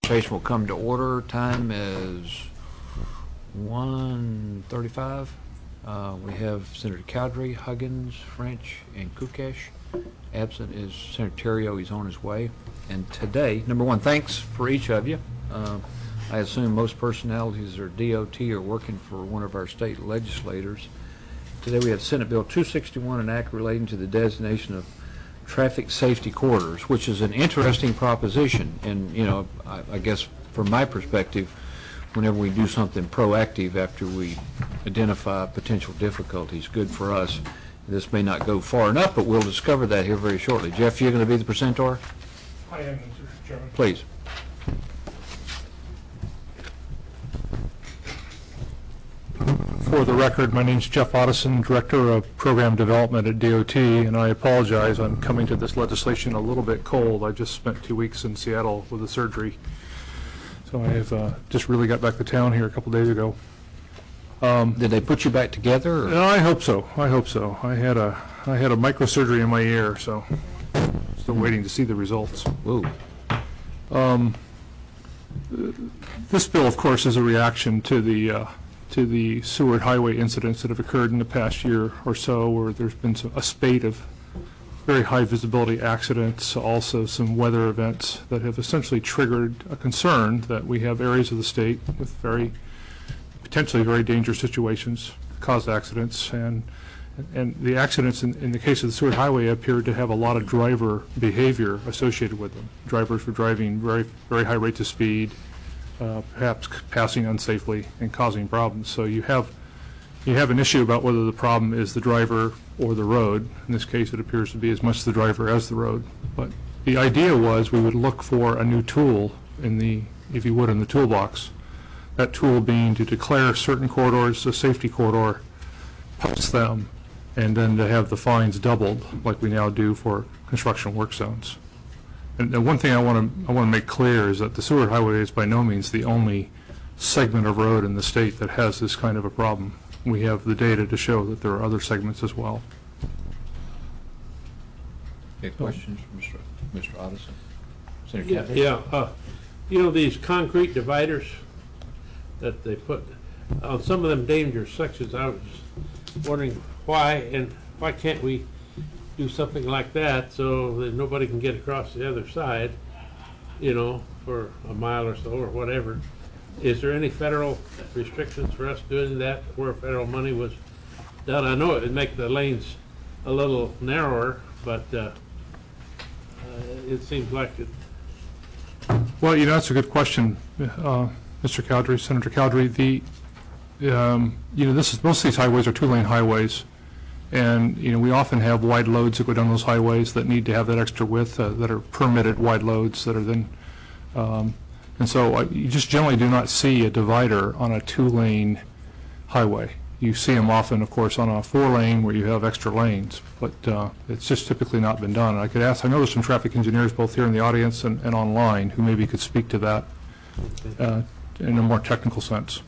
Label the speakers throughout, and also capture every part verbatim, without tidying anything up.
Speaker 1: Transportation will come to order. Time is one thirty-five. Uh, we have Senator Cowdery, Huggins, French, and Kukesh. Absent is Senator Terrio. He's on his way. And today, number one, thanks for each of you. Uh, I assume most personalities or D O T are working for one of our state legislators. Today we have Senate Bill two sixty-one, an act relating to the designation of traffic safety corridors, which is an interesting proposition. And, you know, I, I guess from my perspective, whenever we do something proactive after we identify potential difficulties, good for us. This may not go far enough, but we'll discover that here very shortly. Jeff, you're going to be the presenter?
Speaker 2: I am, Mister Chairman.
Speaker 1: Please.
Speaker 2: For the record, my name is Jeff Otteson, Director of Program Development at D O T, and I apologize. I'm coming to this legislation a little bit cold. I just spent two weeks in Seattle with a surgery, so I have uh, just really got back to town here a couple days ago.
Speaker 1: Um, Did they put you back together? Or?
Speaker 2: I hope so. I hope so. I had a I had a microsurgery in my ear, so still mm. waiting to see the results.
Speaker 1: Ooh.
Speaker 2: Um, this bill, of course, is a reaction to the uh, to the Seward Highway incidents that have occurred in the past year or so, where there's been some, a spate of very high visibility accidents, also some weather events that have essentially triggered a concern that we have areas of the state with very potentially very dangerous situations cause accidents, and and the accidents in, in the case of the Seward Highway appeared to have a lot of driver behavior associated with them. Drivers were driving very very high rates of speed, uh, perhaps passing unsafely and causing problems. So you have you have an issue about whether the problem is the driver or the road. In this case, it appears to be as much the driver as the road. But the idea was we would look for a new tool in the, if you would, in the toolbox. That tool being to declare certain corridors a safety corridor, post them, and then to have the fines doubled, like we now do for construction work zones. And, and one thing I want to I want to make clear is that the Seward Highway is by no means the only segment of road in the state that has this kind of a problem. We have the data to show that there are other segments as well.
Speaker 1: Any questions for Mister Mister Otteson? Senator
Speaker 3: Yeah, yeah. Uh, you know these concrete dividers that they put on some of them dangerous sections. I was wondering why, and why can't we do something like that so that nobody can get across the other side, you know, for a mile or so or whatever. Is there any federal restrictions for us doing that where federal money was done? I know it would make the lanes a little narrower, but uh, uh, it seems like it.
Speaker 2: Well, you know, that's a good question, uh, Mister Cowdery, Senator Cowdery. The, um, you know, this is, most of these highways are two-lane highways, and you know, we often have wide loads that go down those highways that need to have that extra width, uh, that are permitted wide loads that are then, um, and so uh, you just generally do not see a divider on a two-lane highway. You see them often, of course, on a four-lane where you have extra lanes, but uh, it's just typically not been done. And I could ask, I know there's some traffic engineers both here in the audience and, and online who maybe could speak to that uh, in a more technical sense.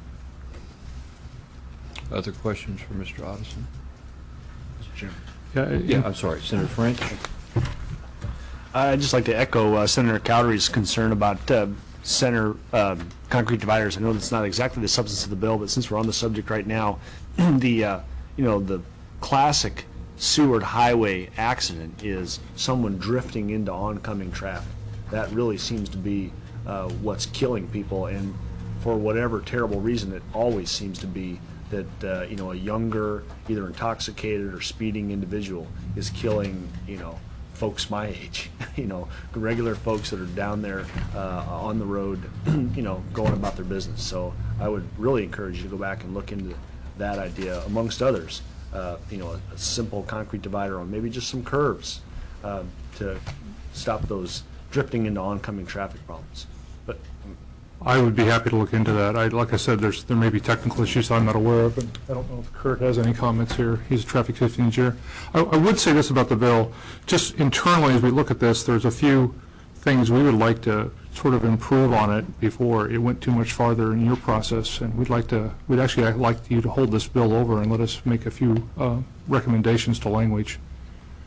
Speaker 1: Other questions for Mister Otteson? Mister Chairman.
Speaker 2: Yeah,
Speaker 1: yeah, I'm sorry, Senator French.
Speaker 4: I'd just like to echo uh, Senator Cowdery's concern about uh, center um, concrete dividers. I know that's not exactly the substance of the bill, but since we're on the subject right now, the uh, you know the classic Seward Highway accident is someone drifting into oncoming traffic. That really seems to be uh, what's killing people, and for whatever terrible reason, it always seems to be that uh, you know a younger, either intoxicated or speeding individual is killing you know. folks my age, you know, regular folks that are down there uh, on the road, you know, going about their business. So I would really encourage you to go back and look into that idea, amongst others, uh, you know, a, a simple concrete divider on maybe just some curbs uh, to stop those drifting into oncoming traffic problems. But
Speaker 2: I would be happy to look into that. I, like I said, there's there may be technical issues I'm not aware of, and I don't know if Kurt has any comments here. He's a traffic safety engineer. I, I would say this about the bill. Just internally, as we look at this, there's a few things we would like to sort of improve on it before it went too much farther in your process, and we'd like to, we'd actually like you to hold this bill over and let us make a few uh, recommendations to language.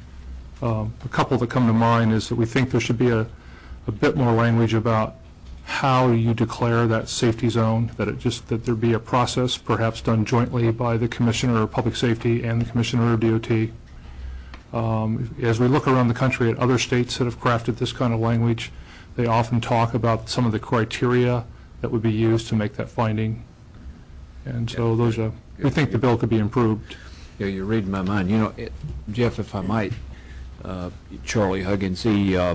Speaker 2: Um, a couple that come to mind is that we think there should be a, a bit more language about how you declare that safety zone, that it just, that there be a process perhaps done jointly by the Commissioner of Public Safety and the Commissioner of D O T. Um, as we look around the country at other states that have crafted this kind of language, they often talk about some of the criteria that would be used to make that finding. And so those are, we think the bill could be improved.
Speaker 1: Yeah, you're reading my mind. You know, it, Jeff, if I might, uh, Charlie Huggins, the, uh,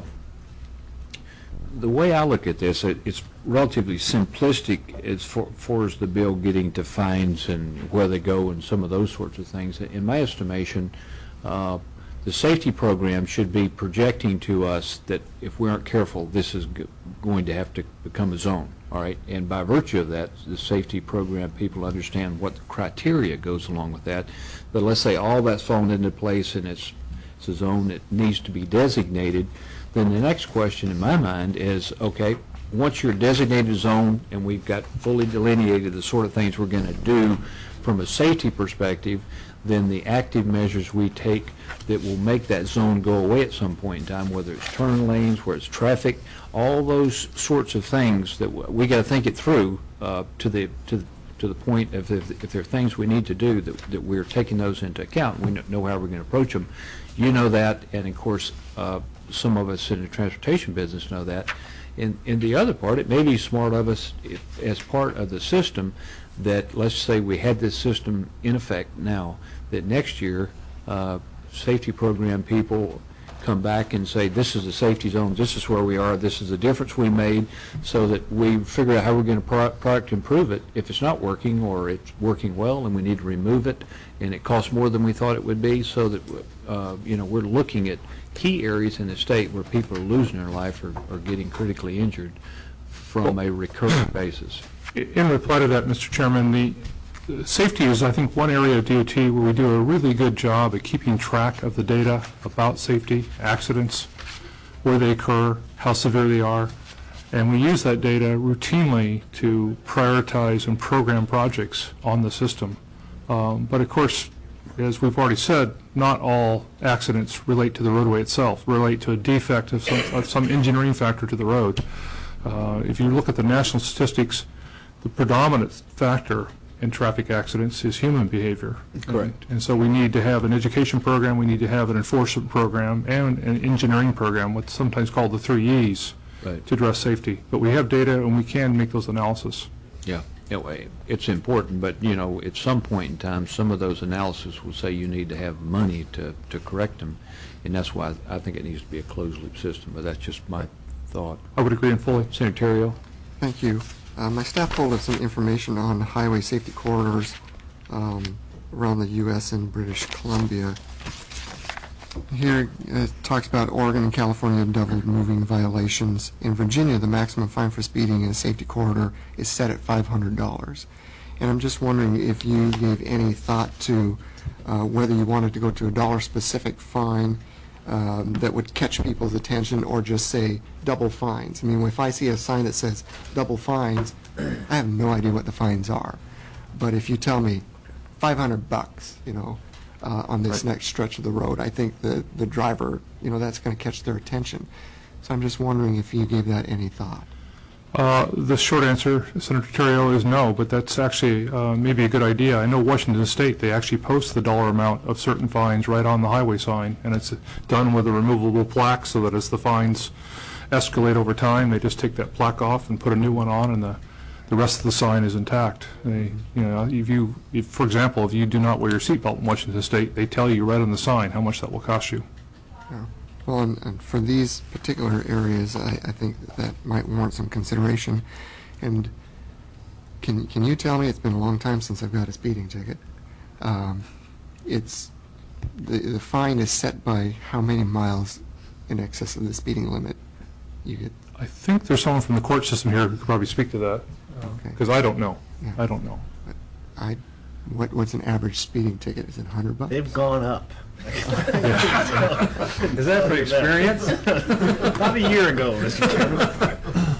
Speaker 1: the way I look at this, it, it's relatively simplistic as far, far as the bill getting to fines and where they go and some of those sorts of things. In my estimation, uh, the safety program should be projecting to us that if we aren't careful, this is g going to have to become a zone, all right? And by virtue of that, the safety program, people understand what the criteria goes along with that. But let's say all that's fallen into place and it's, it's a zone that needs to be designated, then the next question in my mind is, okay, once you're designated zone and we've got fully delineated the sort of things we're going to do from a safety perspective, then the active measures we take that will make that zone go away at some point in time, whether it's turn lanes, where it's traffic, all those sorts of things that w we got to think it through uh, to the to the, to the point of if, if there are things we need to do that, that we're taking those into account. We know how we're going to approach them. You know that, and of course, uh, some of us in the transportation business know that. In, in the other part, it may be smart of us if, as part of the system that, let's say we had this system in effect now, that next year uh, safety program people come back and say, this is the safety zone, this is where we are, this is the difference we made, so that we figure out how we're going to pro product improve it if it's not working or it's working well and we need to remove it and it costs more than we thought it would be, so that uh, you know, we're looking at key areas in the state where people are losing their life or, or getting critically injured from a recurrent basis.
Speaker 2: In reply to that, Mister Chairman, the uh, safety is, I think, one area of D O T where we do a really good job at keeping track of the data about safety, accidents, where they occur, how severe they are, and we use that data routinely to prioritize and program projects on the system. Um, but of course, as we've already said, not all accidents relate to the roadway itself, relate to a defect of some, of some engineering factor to the road. Uh, if you look at the national statistics, the predominant factor in traffic accidents is human behavior.
Speaker 1: Correct.
Speaker 2: And, and so we need to have an education program, we need to have an enforcement program, and an engineering program, what's sometimes called the three E's,
Speaker 1: Right.
Speaker 2: to address safety. But we have data and we can make those analysis.
Speaker 1: Yeah, anyway, it's important, but you know, at some point in time, some of those analysis will say you need to have money to, to correct them, and that's why I think it needs to be a closed loop system, but that's just my thought.
Speaker 2: I would agree in fully.
Speaker 1: Senator Terrio?
Speaker 5: Thank you. Uh, my staff pulled up some information on highway safety corridors um, around the U S and British Columbia. Here it talks about Oregon and California doubled moving violations. In Virginia, the maximum fine for speeding in a safety corridor is set at five hundred dollars. And I'm just wondering if you gave any thought to uh, whether you wanted to go to a dollar-specific fine um, that would catch people's attention, or just say double fines. I mean, if I see a sign that says double fines, I have no idea what the fines are. But if you tell me five hundred bucks, you know, Uh, on this
Speaker 1: Right.
Speaker 5: next stretch of the road, I think the, the driver, you know, that's going to catch their attention. So I'm just wondering if you gave that any thought.
Speaker 2: Uh, the short answer, Senator Terrio, is no, but that's actually uh, maybe a good idea. I know Washington State, they actually post the dollar amount of certain fines right on the highway sign, and it's done with a removable plaque so that as the fines escalate over time, they just take that plaque off and put a new one on, and the the rest of the sign is intact. They, you know, if you, if, for example, if you do not wear your seatbelt in Washington State, they tell you right on the sign how much that will cost you.
Speaker 5: Yeah. Well, and, and for these particular areas, I, I think that, that might warrant some consideration. And can can you tell me, it's been a long time since I've got a speeding ticket. Um, it's the the fine is set by how many miles in excess of the speeding limit you get.
Speaker 2: I think there's someone from the court system here who could probably speak to that,
Speaker 5: Okay.
Speaker 2: because I don't know.
Speaker 5: Yeah.
Speaker 2: I don't know.
Speaker 5: I what what's an average speeding ticket? Is it one hundred bucks?
Speaker 6: They've gone up.
Speaker 1: Is that for experience?
Speaker 6: About a year ago, Mister Chairman.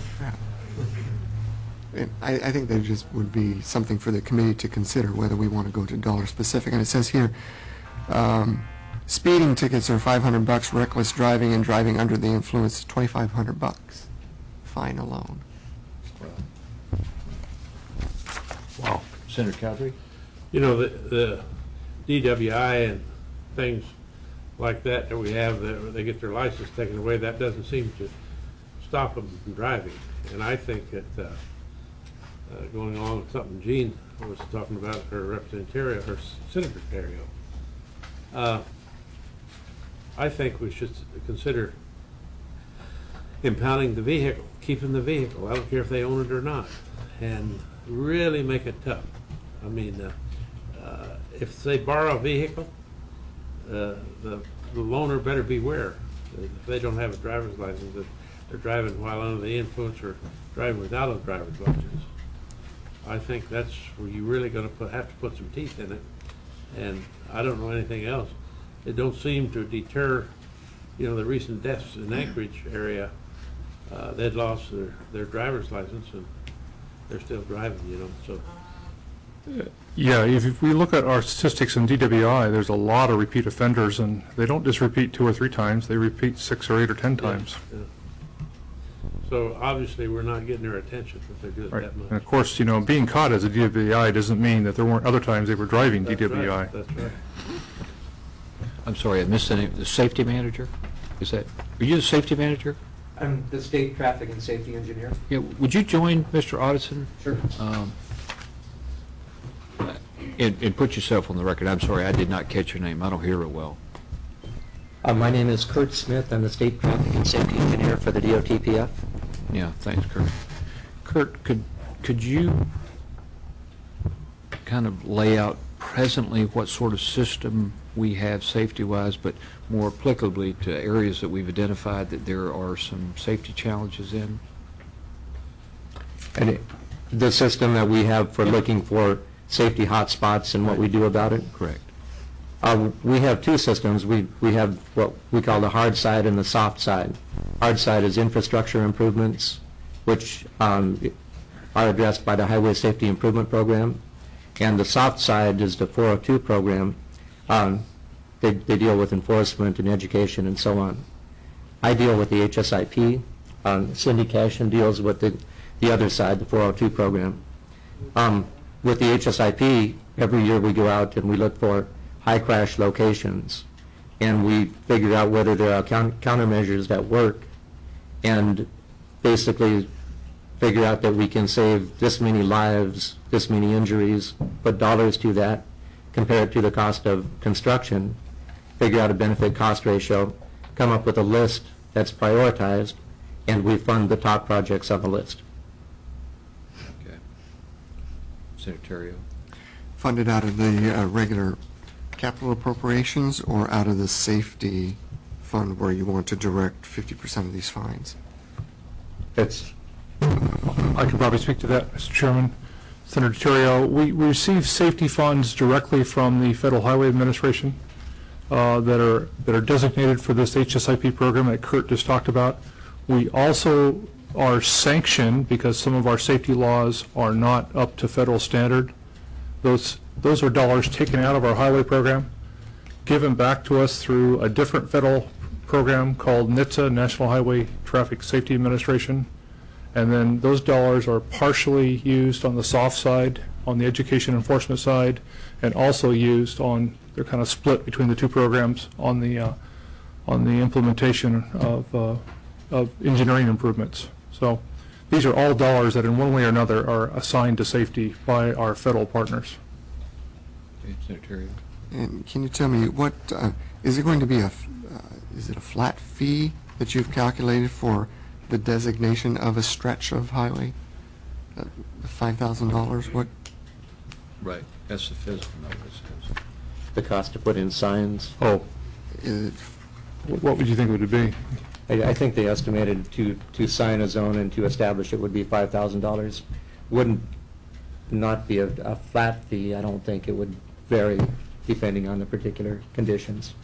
Speaker 5: And I, I think there just would be something for the committee to consider whether we want to go to dollar specific. And it says here, um, speeding tickets are five hundred bucks. Reckless driving and driving under the influence, twenty-five hundred bucks. Fine alone.
Speaker 1: Wow. Senator Cowdery?
Speaker 3: You know, the, the D W I and things like that that we have, that they get their license taken away, that doesn't seem to stop them from driving. And I think that, uh, uh, going along with something Jean was talking about, her Representative Terrio, her Senator Terrio, uh, I think we should consider impounding the vehicle, keeping the vehicle. I don't care if they own it or not, and really make it tough. I mean, uh, uh, if they borrow a vehicle, uh, the, the loaner better beware. If they don't have a driver's license, that they're driving while under the influence or driving without a driver's license. I think that's where you're really going to put, have to put some teeth in it. And I don't know anything else. It don't seem to deter, you know, the recent deaths in Anchorage area. Uh, they'd lost their, their driver's license and they're still driving, you know, so.
Speaker 2: Yeah, if, if we look at our statistics in D W I, there's a lot of repeat offenders, and they don't just repeat two or three times, they repeat six or eight or ten times.
Speaker 3: Yeah, yeah. So obviously, we're not getting their attention if they're doing
Speaker 2: Right.
Speaker 3: that much.
Speaker 2: And of course, you know, being caught as a D W I doesn't mean that there weren't other times they were driving
Speaker 3: That's
Speaker 2: D W I.
Speaker 3: right, That's right.
Speaker 1: I'm sorry, I missed the name. The safety manager? Is that, are you the safety manager?
Speaker 7: I'm the state traffic and safety engineer.
Speaker 1: Yeah, would you join Mister Audison?
Speaker 7: Sure.
Speaker 1: Um, and, and put yourself on the record. I'm sorry, I did not catch your name. I don't hear it well.
Speaker 7: Uh, my name is Kurt Smith. I'm the state traffic and safety engineer for the D O T P F.
Speaker 1: Yeah, thanks, Kurt. Kurt, could could you kind of lay out presently what sort of system we have safety-wise, but more applicably to areas that we've identified that there are some safety challenges in?
Speaker 7: And it, the system that we have for looking for safety hotspots and what we do about it.
Speaker 1: Correct.
Speaker 7: Uh, we have two systems. We we have what we call the hard side and the soft side. Hard side is infrastructure improvements, which um, are addressed by the Highway Safety Improvement Program, and the soft side is the four oh two program. Um, they, they deal with enforcement and education and so on. I deal with the H S I P. Um, Cindy Cashin deals with the, the other side, the four oh two program. Um, with the H S I P, every year we go out and we look for high crash locations, and we figure out whether there are count, countermeasures that work, and basically figure out that we can save this many lives, this many injuries, put dollars to that, compare it to the cost of construction, figure out a benefit cost ratio, come up with a list that's prioritized, and we fund the top projects on the list.
Speaker 1: Okay. Senator Terrio?
Speaker 5: Funded out of the uh, regular capital appropriations or out of the safety fund where you want to direct fifty percent of these fines?
Speaker 7: It's
Speaker 2: I can probably speak to that, Mister Chairman. Senator Terrio, we, we receive safety funds directly from the Federal Highway Administration uh, that are that are designated for this H S I P program that Kurt just talked about. We also are sanctioned because some of our safety laws are not up to federal standard. Those those are dollars taken out of our highway program, given back to us through a different federal program called N H T S A, National Highway Traffic Safety Administration. And then those dollars are partially used on the soft side, on the education enforcement side, and also used on, they're kind of split between the two programs on the uh, on the implementation of, uh, of engineering improvements. So these are all dollars that in one way or another are assigned to safety by our federal partners.
Speaker 1: Okay, Senator Terrio?
Speaker 5: And can you tell me what, uh, is it going to be a, f- uh, is it a flat fee that you've calculated for the designation of a stretch of highway? Uh, five thousand dollars, what?
Speaker 1: Right. That's the physical notice.
Speaker 7: the cost to put in signs.
Speaker 2: Oh,
Speaker 5: Is it,
Speaker 2: what would you think it would be?
Speaker 7: I, I think they estimated to, to sign a zone and to establish it would be five thousand dollars. Wouldn't not be a, a flat fee. I don't think it would vary depending on the particular conditions.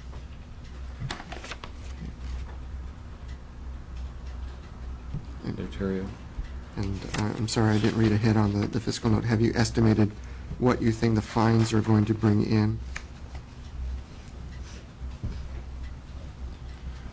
Speaker 1: Senator Terrio?
Speaker 5: and uh, I'm sorry, I didn't read ahead on the, the fiscal note. Have you estimated what you think the fines are going to bring in?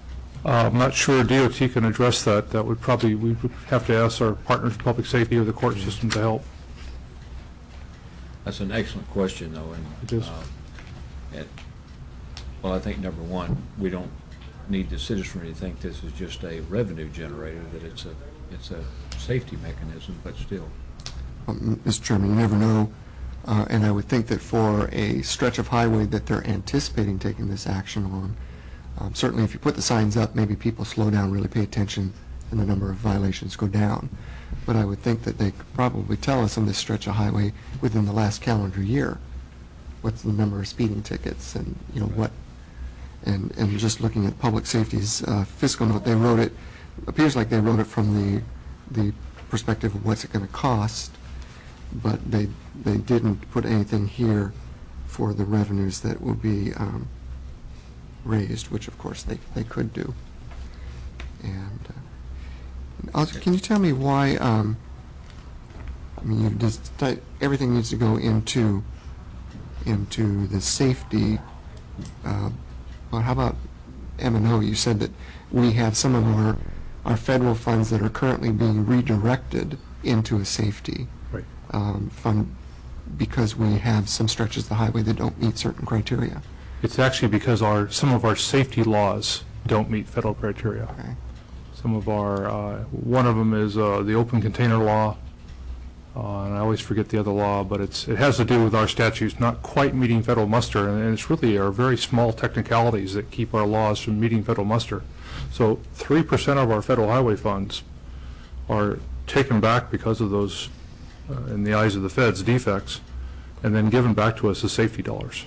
Speaker 2: Uh, I'm not sure D O T can address that. That would probably, we would have to ask our partners in public safety or the court system to help.
Speaker 1: That's an excellent question, though, and,
Speaker 2: It is.
Speaker 1: uh, and, well, I think, number one, we don't need the citizenry to think this is just a revenue generator, that it's a, it's a safety mechanism, but still.
Speaker 5: Um, Mister Chairman, you never know, uh, and I would think that for a stretch of highway that they're anticipating taking this action on, um, certainly if you put the signs up, maybe people slow down, really pay attention, and the number of violations go down. But I would think that they could probably tell us on this stretch of highway within the last calendar year, what's the number of speeding tickets, and, you know, what, and, and just looking at public safety's uh, fiscal note, they wrote it, appears like they wrote it from the, the perspective of what's it going to cost, but they, they didn't put anything here for the revenues that will be um, raised, which of course they, they could do. And uh, also, can you tell me why, um, I mean, you just, everything needs to go into, into the safety, uh, well, how about M and O? You said that we have some of our, our federal funds that are currently being redirected into a safety
Speaker 2: Right.
Speaker 5: um, fund because we have some stretches of the highway that don't meet certain criteria.
Speaker 2: It's actually because our, some of our safety laws don't meet federal criteria.
Speaker 5: Okay.
Speaker 2: Some of our, uh, one of them is uh, the open container law, uh, and I always forget the other law, but it's, it has to do with our statutes not quite meeting federal muster, and it's really our very small technicalities that keep our laws from meeting federal muster. So three percent of our federal highway funds are taken back because of those, uh, in the eyes of the feds, defects, and then given back to us as safety dollars.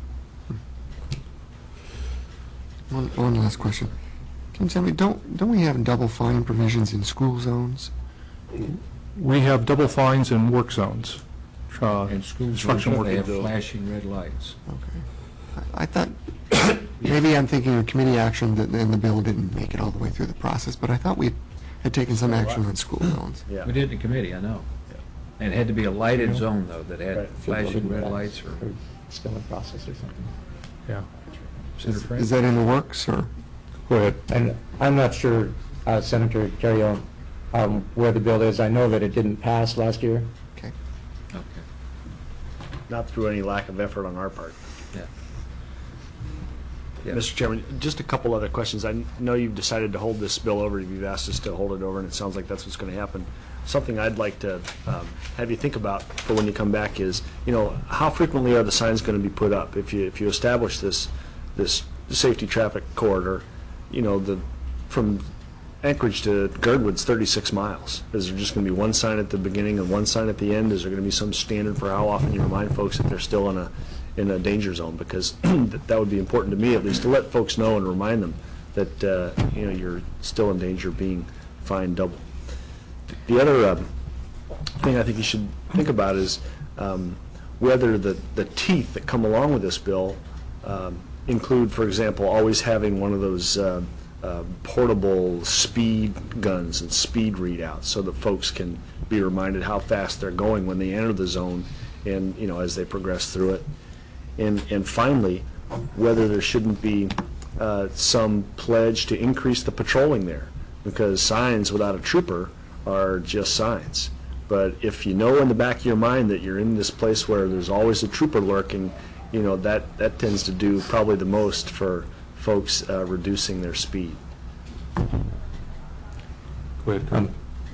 Speaker 5: One, one last question. Can you tell me, don't, don't we have double fine provisions in school zones?
Speaker 2: We have double fines in work zones. Uh,
Speaker 1: And schools,
Speaker 2: construction work
Speaker 1: they have
Speaker 2: zones.
Speaker 1: flashing red lights.
Speaker 5: Okay. I, I thought, maybe I'm thinking of committee action that, and the bill didn't make it all the way through the process, but I thought we had taken some action on school zones.
Speaker 6: Yeah.
Speaker 1: We did in the committee, I know. And it had to be a lighted zone, though, that had
Speaker 6: Right.
Speaker 1: flashing red lights or...
Speaker 7: Still in process or something.
Speaker 2: Yeah.
Speaker 1: Senator
Speaker 5: Is,
Speaker 1: Frank?
Speaker 5: is that in the works, or?
Speaker 7: Go ahead. And I'm not sure, uh, Senator Terrio, um, where the bill is. I know that it didn't pass last year.
Speaker 5: Okay.
Speaker 1: Okay,
Speaker 6: Not through any lack of effort on our part.
Speaker 1: yeah. Yeah.
Speaker 6: Mister Chairman, just a couple other questions. I know you've decided to hold this bill over. You've asked us to hold it over, and it sounds like that's what's going to happen. Something I'd like to um, have you think about for when you come back is, you know, how frequently are the signs going to be put up? If you if you establish this this safety traffic corridor, you know, the from Anchorage to Girdwood's thirty-six miles. Is there just going to be one sign at the beginning and one sign at the end? Is there going to be some standard for how often you remind folks that they're still in a in a danger zone? Because that, that would be important to me, at least, to let folks know and remind them that uh, you know, you're still in danger of being fined double. The other um, thing I think you should think about is um, whether the the teeth that come along with this bill um, include, for example, always having one of those uh, uh, portable speed guns and speed readouts, so that folks can be reminded how fast they're going when they enter the zone, and you know, as they progress through it. And and finally, whether there shouldn't be uh, some pledge to increase the patrolling there, because signs without a trooper are just signs. But if you know in the back of your mind that you're in this place where there's always a trooper lurking, you know, that, that tends to do probably the most for folks uh, reducing their speed.
Speaker 2: Go ahead.
Speaker 7: Um,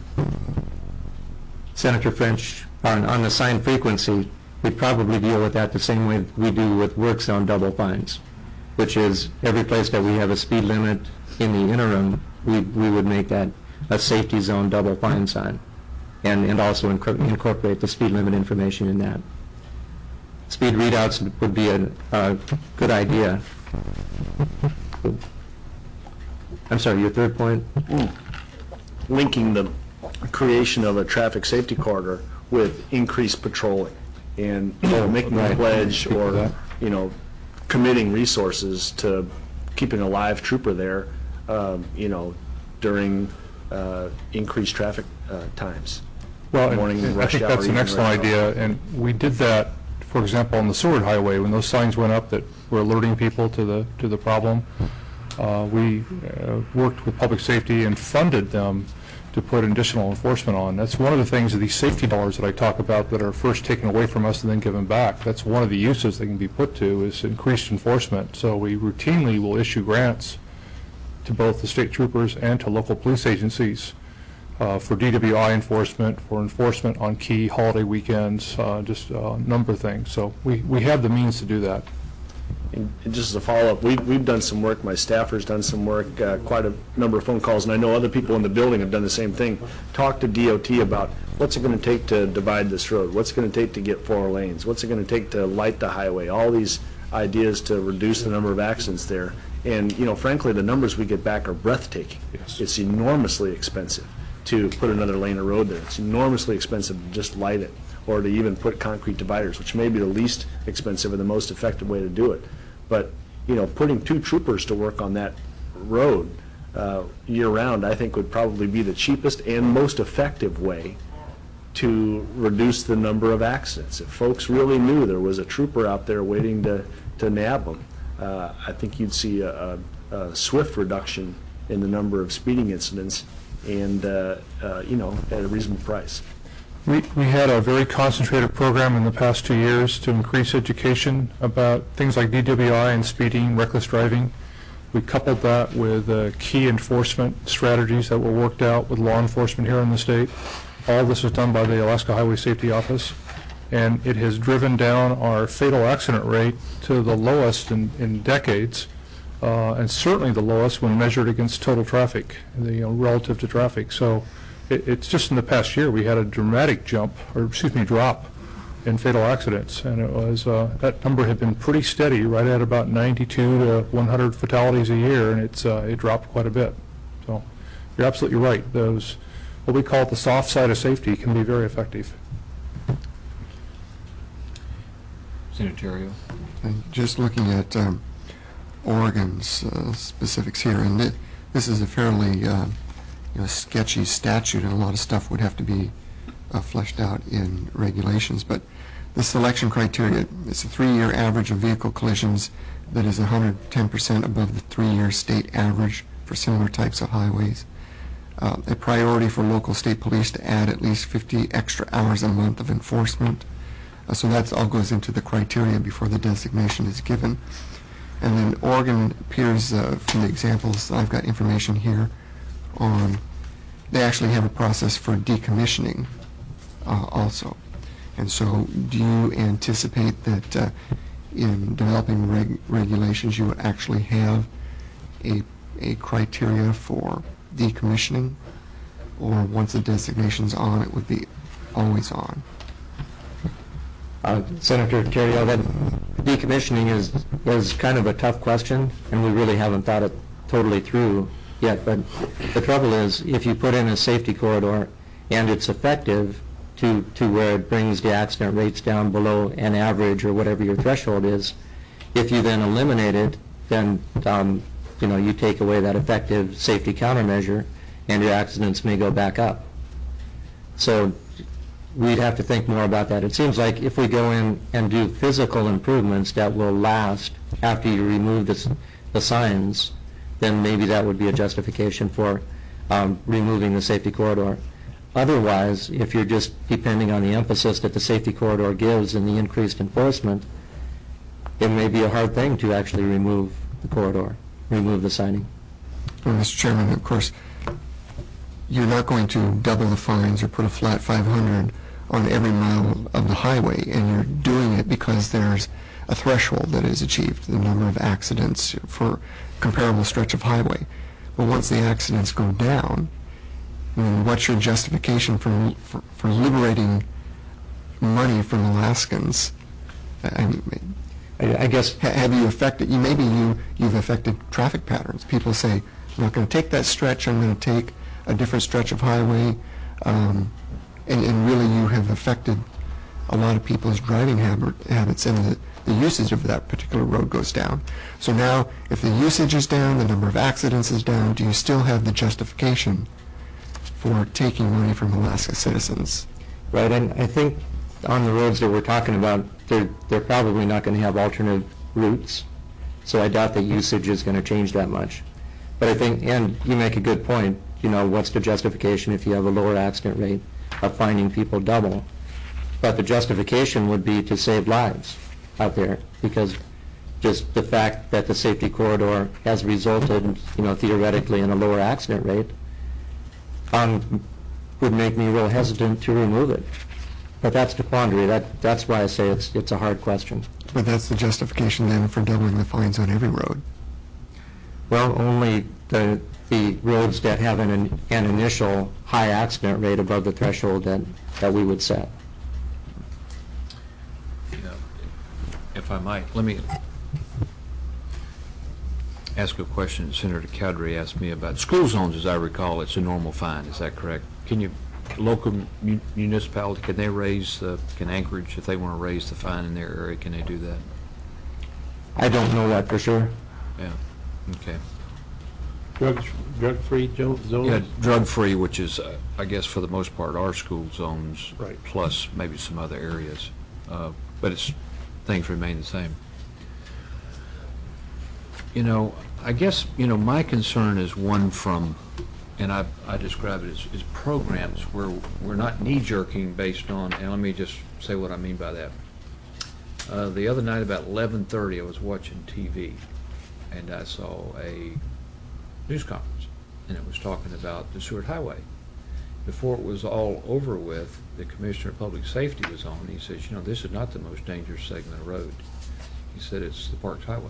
Speaker 7: Senator French, on, on the sign frequency, we'd probably deal with that the same way we do with work zone double fines, which is every place that we have a speed limit in the interim, we, we would make that a safety zone double fine sign, and, and also inc- incorporate the speed limit information in that. Speed readouts would be a, a good idea. I'm sorry, your third point?
Speaker 6: Linking the creation of a traffic safety corridor with increased patrolling, and you know, making a
Speaker 7: Right.
Speaker 6: pledge
Speaker 7: Speak to
Speaker 6: or
Speaker 7: that.
Speaker 6: you know, committing resources to keeping a live trooper there, um, you know, during uh, increased traffic uh, times.
Speaker 2: Well, and-
Speaker 6: Morning
Speaker 2: and I
Speaker 6: rush
Speaker 2: think
Speaker 6: hour,
Speaker 2: that's an
Speaker 6: evening
Speaker 2: excellent
Speaker 6: rush hour.
Speaker 2: idea, and we did that, for example, on the Seward Highway, when those signs went up that were alerting people to the, to the problem. uh, we uh, worked with public safety and funded them to put additional enforcement on. That's one of the things of these safety dollars that I talk about that are first taken away from us and then given back. That's one of the uses they can be put to is increased enforcement. So we routinely will issue grants to both the state troopers and to local police agencies uh, for D W I enforcement, for enforcement on key holiday weekends, uh, just a number of things. So we, we have the means to do that.
Speaker 6: And and just as a follow-up, we, we've done some work, my staffer's done some work, uh, quite a number of phone calls, and I know other people in the building have done the same thing. Talk to D O T about what's it going to take to divide this road, what's it going to take to get four lanes, what's it going to take to light the highway, all these ideas to reduce the number of accidents there. And, you know, frankly, the numbers we get back are breathtaking.
Speaker 2: Yes.
Speaker 6: It's enormously expensive to put another lane of road there. It's enormously expensive to just light it, or to even put concrete dividers, which may be the least expensive and the most effective way to do it. But, you know, putting two troopers to work on that road uh, year-round, I think would probably be the cheapest and most effective way to reduce the number of accidents. If folks really knew there was a trooper out there waiting to, to nab them, uh, I think you'd see a, a, a swift reduction in the number of speeding incidents and, uh, uh, you know, at a reasonable price.
Speaker 2: We, we had a very concentrated program in the past two years to increase education about things like D W I and speeding, reckless driving. We coupled that with uh, key enforcement strategies that were worked out with law enforcement here in the state. All this was done by the Alaska Highway Safety Office, and it has driven down our fatal accident rate to the lowest in, in decades, uh, and certainly the lowest when measured against total traffic, the, you know, relative to traffic. So it, it's just in the past year we had a dramatic jump, or excuse me, drop in fatal accidents, and it was uh, that number had been pretty steady, right at about ninety-two to one hundred fatalities a year, and it's uh, it dropped quite a bit. So you're absolutely right. Those, what we call the soft side of safety, can be very effective.
Speaker 1: Senator Terrio.
Speaker 5: And just looking at um, Oregon's uh, specifics here, and it, this is a fairly uh, you know, sketchy statute, and a lot of stuff would have to be uh, fleshed out in regulations. But the selection criteria, it's a three-year average of vehicle collisions that is one hundred ten percent above the three-year state average for similar types of highways. Uh, a priority for local state police to add at least fifty extra hours a month of enforcement. Uh, so that all goes into the criteria before the designation is given. And then Oregon appears, uh, from the examples, I've got information here on, they actually have a process for decommissioning uh, also. And so do you anticipate that uh, in developing reg regulations you would actually have a, a criteria for decommissioning, or once the designation's on, it would be always on?
Speaker 7: Uh, Senator Terrio, that decommissioning is is kind of a tough question, and we really haven't thought it totally through yet. But the trouble is, if you put in a safety corridor and it's effective to to where it brings the accident rates down below an average or whatever your threshold is, if you then eliminate it, then um, you know you take away that effective safety countermeasure, and your accidents may go back up. So we'd have to think more about that. It seems like if we go in and do physical improvements that will last after you remove the, the signs, then maybe that would be a justification for um, removing the safety corridor. Otherwise, if you're just depending on the emphasis that the safety corridor gives and the increased enforcement, it may be a hard thing to actually remove the corridor, remove the signing.
Speaker 5: Well, Mister Chairman, of course, you're not going to double the fines or put a flat five hundred on every mile of the highway, and you're doing it because there's a threshold that is achieved, the number of accidents for comparable stretch of highway. But once the accidents go down, I mean, what's your justification for, for, for liberating money from Alaskans? I,
Speaker 7: I, I guess
Speaker 5: ha have you affected, you maybe you, you've affected traffic patterns. People say, I'm not going to take that stretch, I'm going to take a different stretch of highway, um, and, and really you have affected a lot of people's driving habit, habits, and the, the usage of that particular road goes down. So now, if the usage is down, the number of accidents is down, do you still have the justification for taking money from Alaska citizens?
Speaker 7: right, and I think on the roads that we're talking about, they're, they're probably not going to have alternate routes, so I doubt the usage is going to change that much. But I think, and you make a good point, you know, what's the justification if you have a lower accident rate of finding people double? But the justification would be to save lives out there, because just the fact that the safety corridor has resulted, you know, theoretically in a lower accident rate, um, would make me real hesitant to remove it. But that's the quandary. That, that's why I say it's, it's a hard question.
Speaker 5: But that's the justification then for doubling the fines on every road.
Speaker 7: Well, only the, the roads that have an, an initial high accident rate above the threshold that, that we would set.
Speaker 1: Yeah. If I might, let me ask a question. Senator Cowdery asked me about school zones. As I recall, it's a normal fine. Is that correct? Can you, local mun- municipality, can they raise, uh, can Anchorage, if they want to raise the fine in their area, can they do that?
Speaker 7: I don't know that for sure.
Speaker 1: Yeah. Okay.
Speaker 3: Drugs, drug-free jo- zones?
Speaker 1: Yeah, drug-free, which is, uh, I guess, for the most part, our school zones,
Speaker 3: Right.
Speaker 1: plus maybe some other areas. Uh, but it's, things remain the same. You know, I guess, you know, my concern is one from, and I, I describe it as, as programs where we're not knee-jerking based on, and let me just say what I mean by that. Uh, the other night about eleven thirty, I was watching T V, and I saw a news conference, and it was talking about the Seward Highway. Before it was all over with, the Commissioner of Public Safety was on. He says, you know, this is not the most dangerous segment of road. He said it's the Parks Highway.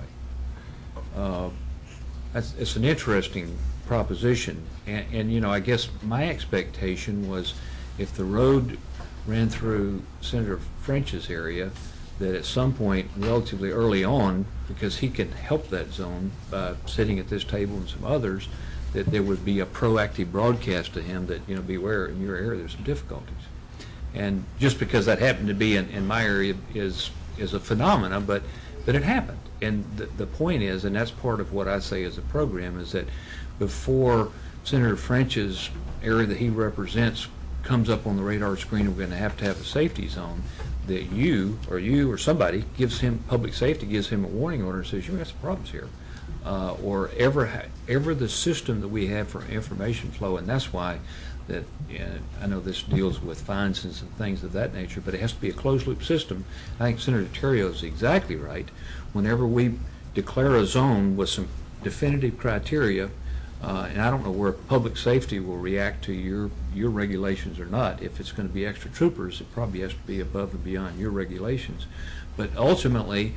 Speaker 1: Uh, that's, it's an interesting proposition, and, and you know, I guess my expectation was if the road ran through Senator French's area, that at some point relatively early on, because he can help that zone by sitting at this table and some others, that there would be a proactive broadcast to him that, you know, beware, in your area there's some difficulties. And just because that happened to be in, in my area is is a phenomena, but but it happened. And the, the point is, and that's part of what I say as a program, is that before Senator French's area that he represents comes up on the radar screen, we're going to have to have a safety zone, that you or you or somebody gives him, public safety gives him a warning order and says, you got some problems here. Uh, or ever, ha ever the system that we have for information flow, and that's why that, uh, I know this deals with fines and some things of that nature, but it has to be a closed loop system. I think Senator Terrio is exactly right. Whenever we declare a zone with some definitive criteria, uh, and I don't know where public safety will react to your your regulations or not. If it's going to be extra troopers, it probably has to be above and beyond your regulations. But ultimately,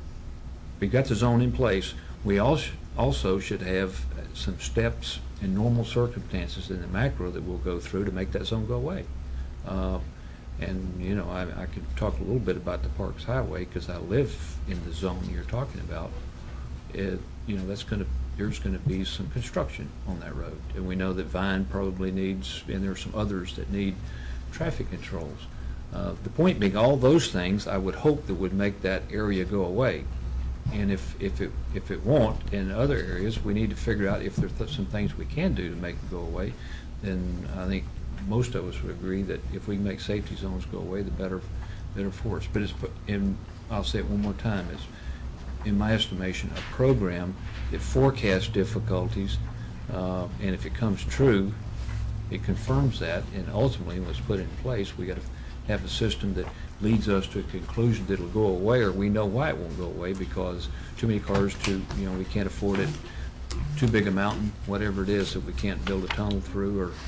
Speaker 1: we've got the zone in place. We also also should have some steps in normal circumstances in the macro that we'll go through to make that zone go away. Uh, and you know, I, I could talk a little bit about the Parks Highway because I live in the zone you're talking about. It, you know, that's going to there's going to be some construction on that road, and we know that Vine probably needs, and there are some others that need traffic controls. Uh, the point being, all those things I would hope that would make that area go away. And if, if it if it won't in other areas, we need to figure out if there's th some things we can do to make it go away. Then I think most of us would agree that if we can make safety zones go away, the better better for us. But it's, and I'll say it one more time, it's, in my estimation, a program that forecasts difficulties, uh, and if it comes true, it confirms that, and ultimately, when it's put in place, we got to have a system that leads us to a conclusion that it'll go away, or we know why it won't go away, because too many cars, too, you know, we can't afford it, too big a mountain, whatever it is that we can't build a tunnel through, or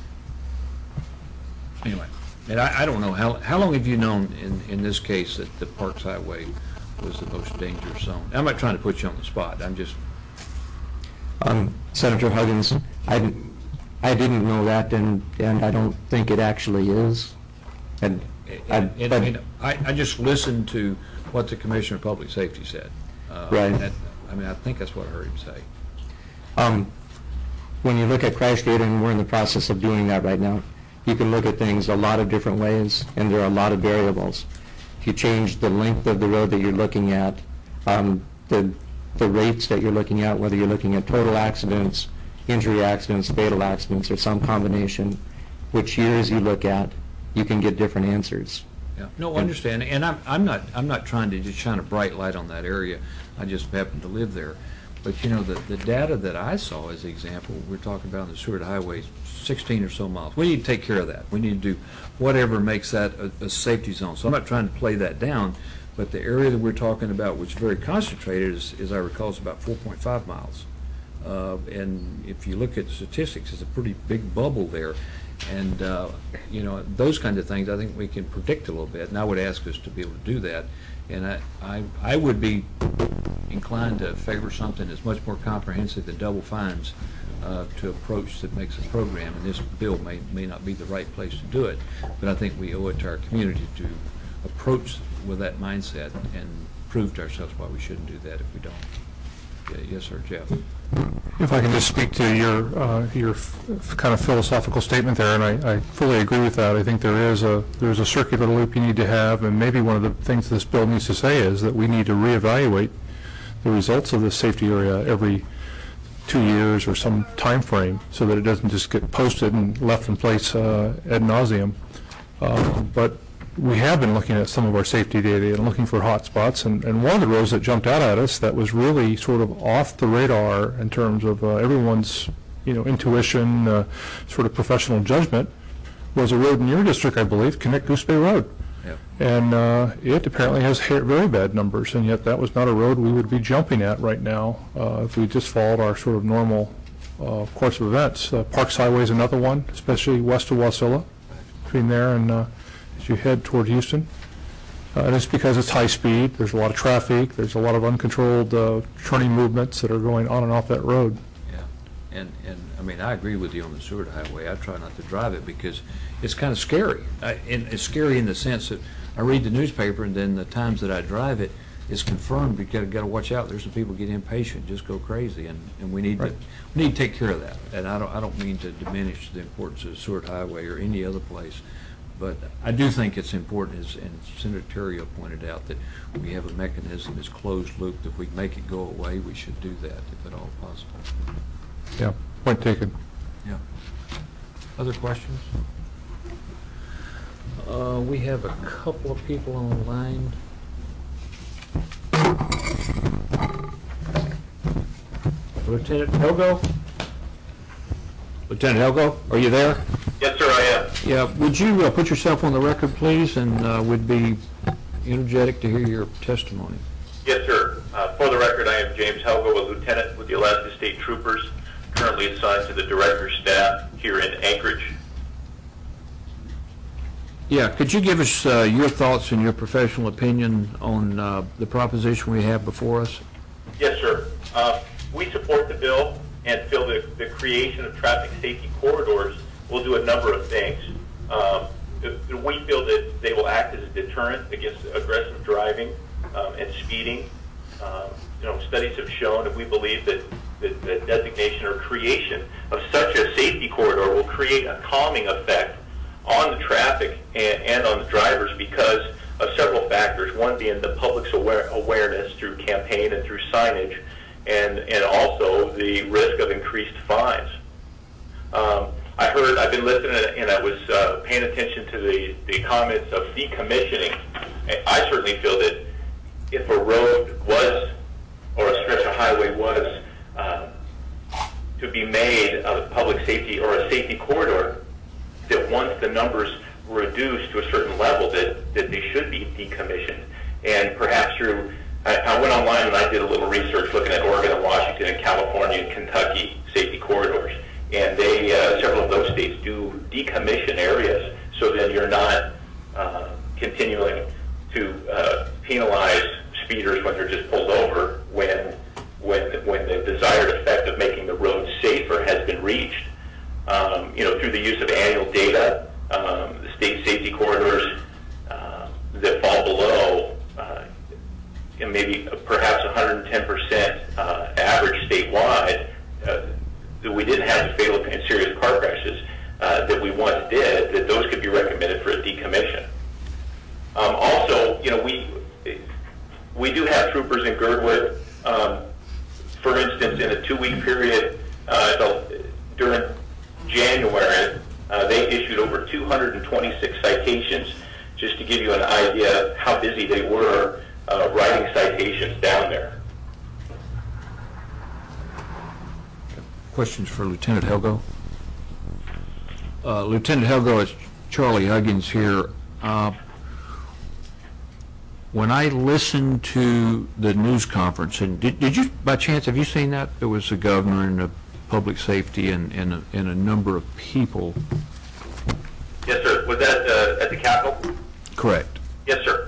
Speaker 1: anyway. And I, I don't know, how how long have you known in, in this case that the Parks Highway was the most dangerous zone? I'm not trying to put you on the spot, I'm just...
Speaker 7: Um, Senator Huggins, I, I didn't know that, and, and I don't think it actually is. And, I,
Speaker 1: And, and,
Speaker 7: but,
Speaker 1: I, mean, I, I just listened to what the Commissioner of Public Safety said. Uh,
Speaker 7: Right.
Speaker 1: That, I mean, I think that's what I heard him say.
Speaker 7: um, when you look at crash data, and we're in the process of doing that right now, you can look at things a lot of different ways, and there are a lot of variables. If you change the length of the road that you're looking at, um, the the rates that you're looking at, whether you're looking at total accidents, injury accidents, fatal accidents, or some combination, which years you look at, you can get different answers.
Speaker 1: Yeah. No, I understand, and I'm I'm not I'm not trying to just shine a bright light on that area. I just happen to live there. But, you know, the, the data that I saw as an example, we're talking about on the Seward Highway, sixteen or so miles. We need to take care of that. We need to do whatever makes that a, a safety zone. So I'm not trying to play that down, but the area that we're talking about, which is very concentrated, is, as I recall, is about four point five miles. Uh, and if you look at the statistics, it's a pretty big bubble there. And, uh, you know, those kinds of things I think we can predict a little bit, and I would ask us to be able to do that. And I, I, I would be inclined to favor something that's much more comprehensive than double fines uh, to approach that makes a program. And this bill may, may not be the right place to do it, but I think we owe it to our community to approach with that mindset and prove to ourselves why we shouldn't do that if we don't. Yeah, yes, sir, Jeff.
Speaker 2: If I can just speak to your uh, your f kind of philosophical statement there, and I, I fully agree with that. I think there is a there's a circular loop you need to have, and maybe one of the things this bill needs to say is that we need to reevaluate the results of this safety area every two years or some time frame, so that it doesn't just get posted and left in place uh, ad nauseum. Uh, but we have been looking at some of our safety data and looking for hot spots, and, and one of the roads that jumped out at us that was really sort of off the radar in terms of uh, everyone's, you know, intuition, uh, sort of professional judgment, was a road in your district, I believe, Connect Goose Bay Road.
Speaker 1: Yep.
Speaker 2: And uh, it apparently has ha very bad numbers, and yet that was not a road we would be jumping at right now uh, if we just followed our sort of normal uh, course of events. Uh, Parks Highway is another one, especially west of Wasilla, between there and uh, as you head toward Houston. Uh, and it's because it's high speed, there's a lot of traffic, there's a lot of uncontrolled uh, turning movements that are going on and off that road.
Speaker 1: Yeah, and, and I mean, I agree with you on the Seward Highway. I try not to drive it because it's kind of scary. I, and it's scary in the sense that I read the newspaper, and then the times that I drive it, it's confirmed. You got to watch out. There's some people get impatient, just go crazy, and, and we need
Speaker 2: right.
Speaker 1: to we need to take care of that. And I don't I don't mean to diminish the importance of the Seward Highway or any other place. But I do think it's important, as and Senator Terrio pointed out, that we have a mechanism that's closed loop. That if we make it go away, we should do that if at all possible.
Speaker 2: Yeah, point taken.
Speaker 1: Yeah. Other questions? Uh, we have a couple of people on the line. Lieutenant Helgo? Lieutenant Helgo, are you there?
Speaker 8: Yes, sir, I am.
Speaker 1: Yeah, would you uh, put yourself on the record, please, and uh, would be energetic to hear your testimony.
Speaker 8: Yes, sir. Uh, for the record, I am James Helgo, a lieutenant with the Alaska State Troopers, currently assigned to the director's staff here in Anchorage.
Speaker 1: Yeah, could you give us uh, your thoughts and your professional opinion on uh, the proposition we have before us?
Speaker 8: Yes, sir. Uh, we support the bill and feel that the creation of traffic safety corridors will do a number of things. Um, we feel that they will act as a deterrent against aggressive driving um, and speeding. Um, you know, studies have shown, and we believe that the, the designation or creation of such a safety corridor will create a calming effect on the traffic and, and on the drivers because of several factors. One being the public's aware, awareness through campaign and through signage, and, and also the risk of increased fines. Um, I heard, I've been listening, and I was uh, paying attention to the, the comments of decommissioning. I certainly feel that if a road was, or a stretch of highway was, uh, to be made a public safety or a safety corridor, that once the numbers were reduced to a certain level, that, that they should be decommissioned. And perhaps through, I, I went online and I did a little research looking at Oregon and Washington and California and Kentucky safety corridors. And they, uh, several of those states do decommission areas, so then you're not uh, continuing to uh, penalize speeders when they're just pulled over when, when, when the desired effect of making the road safer has been reached. Um, you know, through the use of annual data, um, the state safety corridors uh, that fall below uh, and maybe perhaps one hundred ten percent uh, average statewide, uh, that we didn't have the fatal and serious car crashes uh, that we once did, that those could be recommended for a decommission. Um, also, you know, we we do have troopers in Girdwood. Um, for instance, in a two-week period uh, during January, uh, they issued over two hundred twenty-six citations, just to give you an idea of how busy they were uh, writing citations down there.
Speaker 1: questions for Lieutenant Helgo. Uh, Lieutenant Helgo, it's Charlie Huggins here. Uh, when I listened to the news conference, and did, did you, by chance, have you seen that? There was the governor and the public safety and, and, a, and a number of people.
Speaker 8: Yes, sir. Was that uh, at the Capitol?
Speaker 1: Correct.
Speaker 8: Yes, sir.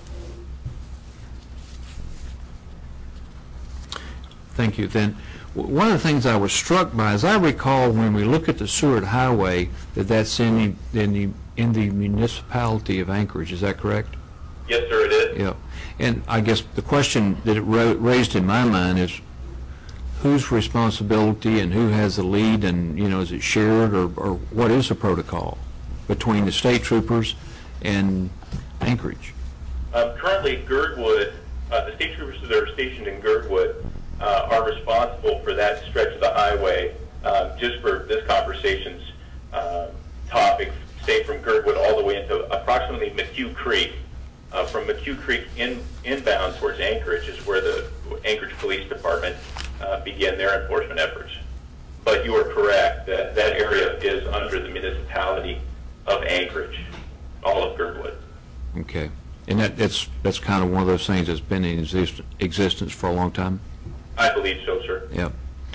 Speaker 1: Thank you. Then, w- one of the things I was struck by, as I recall, when we look at the Seward Highway, that that's in the in the in the municipality of Anchorage. Is that correct?
Speaker 8: Yes, sir. It is.
Speaker 1: Yeah. And I guess the question that it ra- raised in my mind is, whose responsibility and who has the lead, and you know, is it shared, or, or what is the protocol between the state troopers and Anchorage?
Speaker 8: Um, currently, Girdwood, uh, the state troopers that are stationed in Girdwood uh, are responsible for that stretch of the highway. Um, just for this conversation's uh, topic, say from Girdwood all the way into approximately McHugh Creek. Uh, from McHugh Creek in, inbound towards Anchorage is where the Anchorage Police Department uh, began their enforcement efforts. But you are correct that that area is under the municipality of Anchorage, all of Girdwood.
Speaker 1: Okay. And that, that's that's kind of one of those things that's been in exist- existence for a long time?
Speaker 8: I believe so, sir.
Speaker 1: Yeah.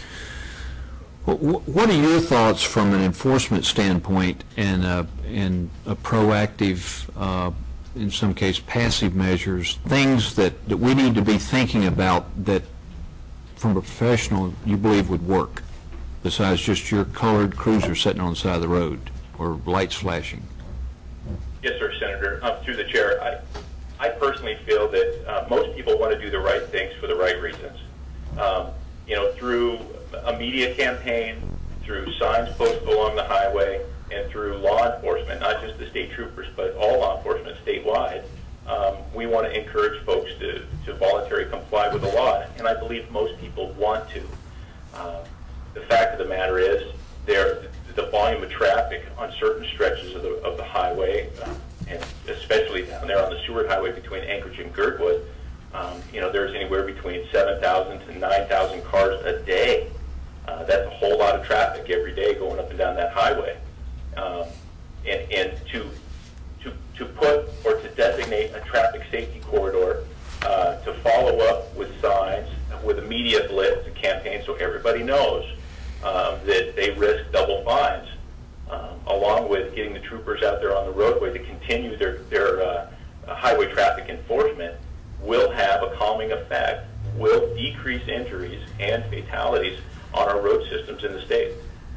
Speaker 1: What, what are your thoughts from an enforcement standpoint and uh, and a proactive, uh, in some case passive measures, things that, that we need to be thinking about that from a professional you believe would work, besides just your colored cruiser sitting on the side of the road or lights flashing?
Speaker 8: Yes, sir, Senator. Um, through the chair, I, I personally feel that uh, most people want to do the right things for the right reasons. Um, you know, through a media campaign, through signs posted along the highway, and through law enforcement, not just the state troopers, but all law enforcement statewide, um, we want to encourage folks to, to voluntarily comply with the law, and I believe most people want to. Uh, the fact of the matter is, there, the volume of traffic on certain stretches of the, of the highway, uh, and especially down there on the Seward Highway between Anchorage and Girdwood, um, you know, there's anywhere between seven thousand to nine thousand cars a day. Uh, that's a whole lot of traffic every day going up and down that highway. Um, and and to, to, to put or to designate a traffic safety corridor, uh, to follow up with signs, with a media blitz, a campaign so everybody knows um, that they risk double fines, um, along with getting the troopers out there on the roadway to continue their, their uh, highway traffic enforcement, will have a calming effect, will decrease injuries and fatalities on our road systems in the state.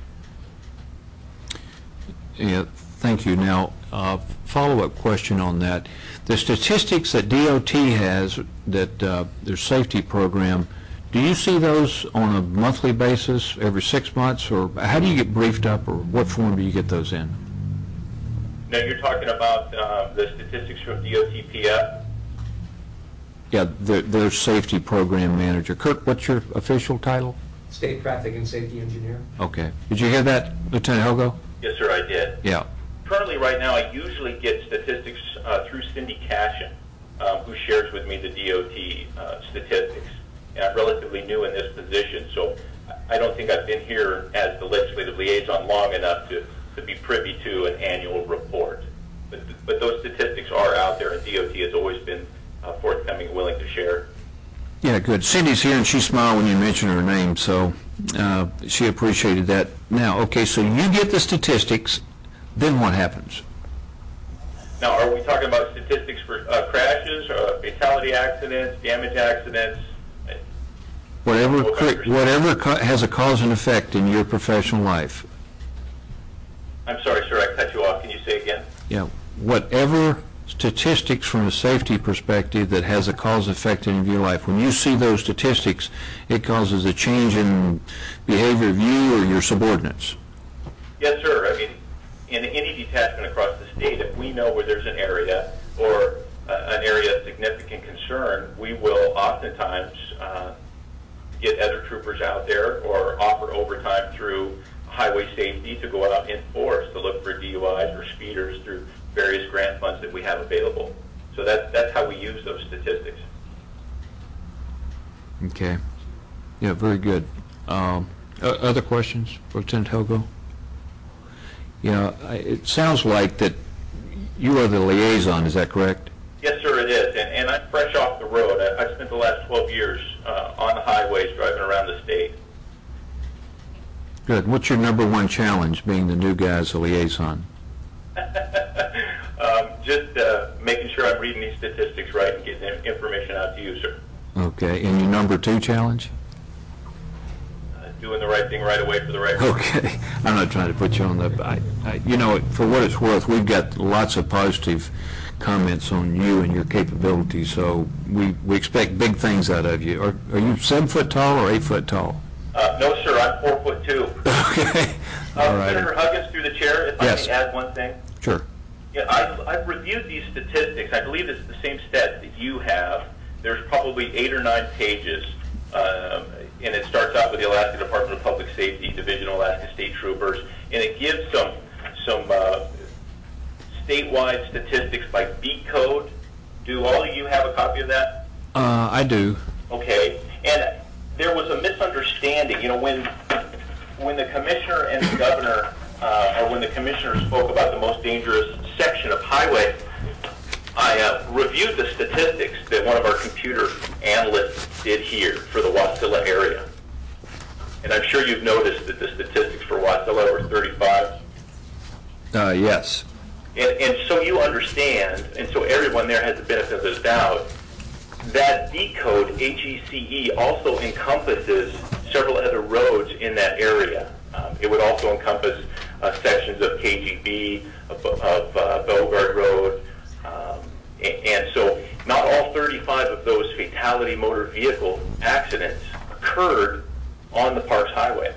Speaker 1: Yeah, thank you. Now, uh, follow-up question on that. The statistics that D O T has, that uh, their safety program, do you see those on a monthly basis, every six months, or how do you get briefed up, or what form do you get those in?
Speaker 8: Now, you're talking about uh, the statistics from D O T P F?
Speaker 1: Yeah, their, their safety program manager. Kurt, what's your official title?
Speaker 7: State Traffic and Safety Engineer.
Speaker 1: Okay. Did you hear that, Lieutenant Helgo?
Speaker 8: Yes, sir, I did.
Speaker 1: Yeah.
Speaker 8: Currently, right now, I usually get statistics uh, through Cindy Cashin, um, who shares with me the D O T uh, statistics. And I'm relatively new in this position, so I don't think I've been here as the legislative liaison long enough to, to be privy to an annual report. But, but those statistics are out there, and D O T has always been uh, forthcoming and willing to share.
Speaker 1: Yeah, good. Cindy's here, and she smiled when you mentioned her name, so uh, she appreciated that. Now, okay, so you get the statistics, then what happens?
Speaker 8: Now, are we talking about statistics for uh, crashes, uh, fatality accidents, damage accidents?
Speaker 1: Whatever, whatever ca- has a cause and effect in your professional life.
Speaker 8: I'm sorry, sir, I cut you off. Can you say again?
Speaker 1: Yeah, whatever statistics from a safety perspective that has a cause and effect in your life. When you see those statistics, it causes a change in behavior of you or your subordinates.
Speaker 8: Yes, sir. I mean, in any detachment across the state, if we know where there's an area or uh, an area of significant concern, we will oftentimes uh, get other troopers out there or offer overtime through highway safety to go out in force to look for D U Is or speeders through various grant funds that we have available. So that, that's how we use those statistics.
Speaker 1: Okay. Yeah, very good. Um, Uh, Other questions, Lieutenant Helgo? Yeah, I- it sounds like that you are the liaison, is that correct?
Speaker 8: Yes, sir, it is, and, and I'm fresh off the road. I, I spent the last twelve years uh, on the highways driving around the state.
Speaker 1: Good. What's your number one challenge, being the new guy as a liaison?
Speaker 8: um, just uh, making sure I'm reading these statistics right and getting in- information out to you, sir.
Speaker 1: Okay, and your number two challenge?
Speaker 8: Uh, doing the right thing right away for the right reason.
Speaker 1: Okay, I'm not trying to put you on the, I, I, you know, for what it's worth, we've got lots of positive comments on you and your capabilities, so we, we expect big things out of you. Are, are you seven foot tall or eight foot tall?
Speaker 8: Uh, no, sir, I'm four foot two.
Speaker 1: Okay,
Speaker 8: Uh,
Speaker 1: all right.
Speaker 8: Senator Huggins, through the chair, if
Speaker 1: Yes.
Speaker 8: I may add one thing.
Speaker 1: Sure.
Speaker 8: Yeah, I've, I've reviewed these statistics. I believe it's the same stats that you have. There's probably eight or nine pages, um, and it starts out with the Alaska Department of Public Safety, Division of Alaska State Troopers, and it gives some some uh, statewide statistics by beat code. Do all of you have a copy of that?
Speaker 1: Uh, I do.
Speaker 8: Okay, and there was a misunderstanding. You know, when when the commissioner and the governor, uh, or when the commissioner spoke about the most dangerous section of highway, I uh, reviewed the statistics that one of our computer analysts did here for the Wasilla area. And I'm sure you've noticed that the statistics for Wasilla were thirty-five.
Speaker 1: Uh, yes.
Speaker 8: And, and so you understand, and so everyone there has the benefit of the doubt, that D code, H E C E, also encompasses several other roads in that area. Um, it would also encompass uh, sections of K G B, of, of uh, Beauregard Road, um, and, and so not all thirty-five of those fatality motor vehicle accidents occurred on the Parks Highway.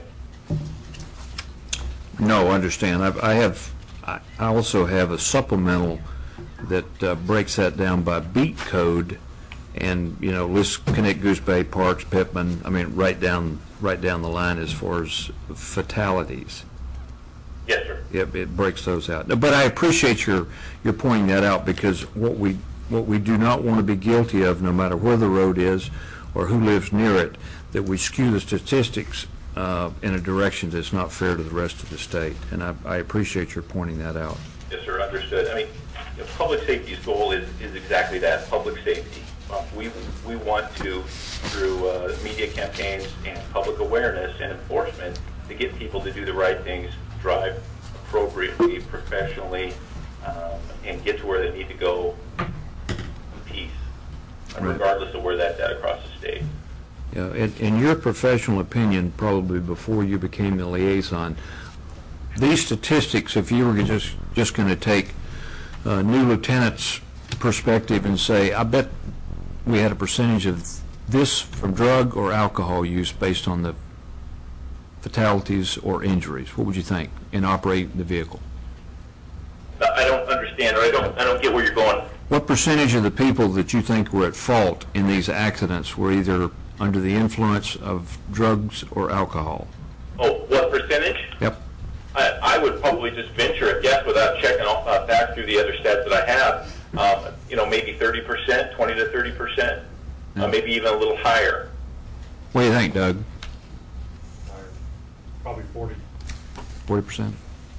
Speaker 1: No, understand. I've, I have, I I also have a supplemental that uh, breaks that down by beat code, and you know, lists Connect, Goose Bay, Parks, Pittman. I mean, right down, right down the line as far as fatalities.
Speaker 8: Yes, sir.
Speaker 1: Yep, it breaks those out. But I appreciate your your pointing that out, because what we what we do not want to be guilty of, no matter where the road is or who lives near it, that we skew the statistics uh, in a direction that's not fair to the rest of the state. And I, I appreciate your pointing that out.
Speaker 8: Yes, sir, understood. I mean, you know, public safety's goal is, is exactly that, public safety. Uh, we, we want to, through uh, media campaigns and public awareness and enforcement, to get people to do the right things, drive appropriately, professionally, um, and get to where they need to go in peace,
Speaker 1: Right.
Speaker 8: regardless of where that's at across the state.
Speaker 1: Yeah, in, in your professional opinion, probably before you became the liaison, these statistics, if you were just just going to take uh, new lieutenant's perspective and say, I bet we had a percentage of this from drug or alcohol use based on the fatalities or injuries, what would you think in operating the vehicle?
Speaker 8: I don't understand, or I don't, I don't get where you're going.
Speaker 1: What percentage of the people that you think were at fault in these accidents were either under the influence of drugs or alcohol?
Speaker 8: Oh, what percentage?
Speaker 1: Yep.
Speaker 8: I, I would probably just venture a guess without checking all, uh, back through the other stats that I have. Um, you know, maybe thirty percent, twenty to thirty percent, uh, maybe even a little higher.
Speaker 1: What do you think, Doug?
Speaker 2: Probably forty.
Speaker 1: forty percent?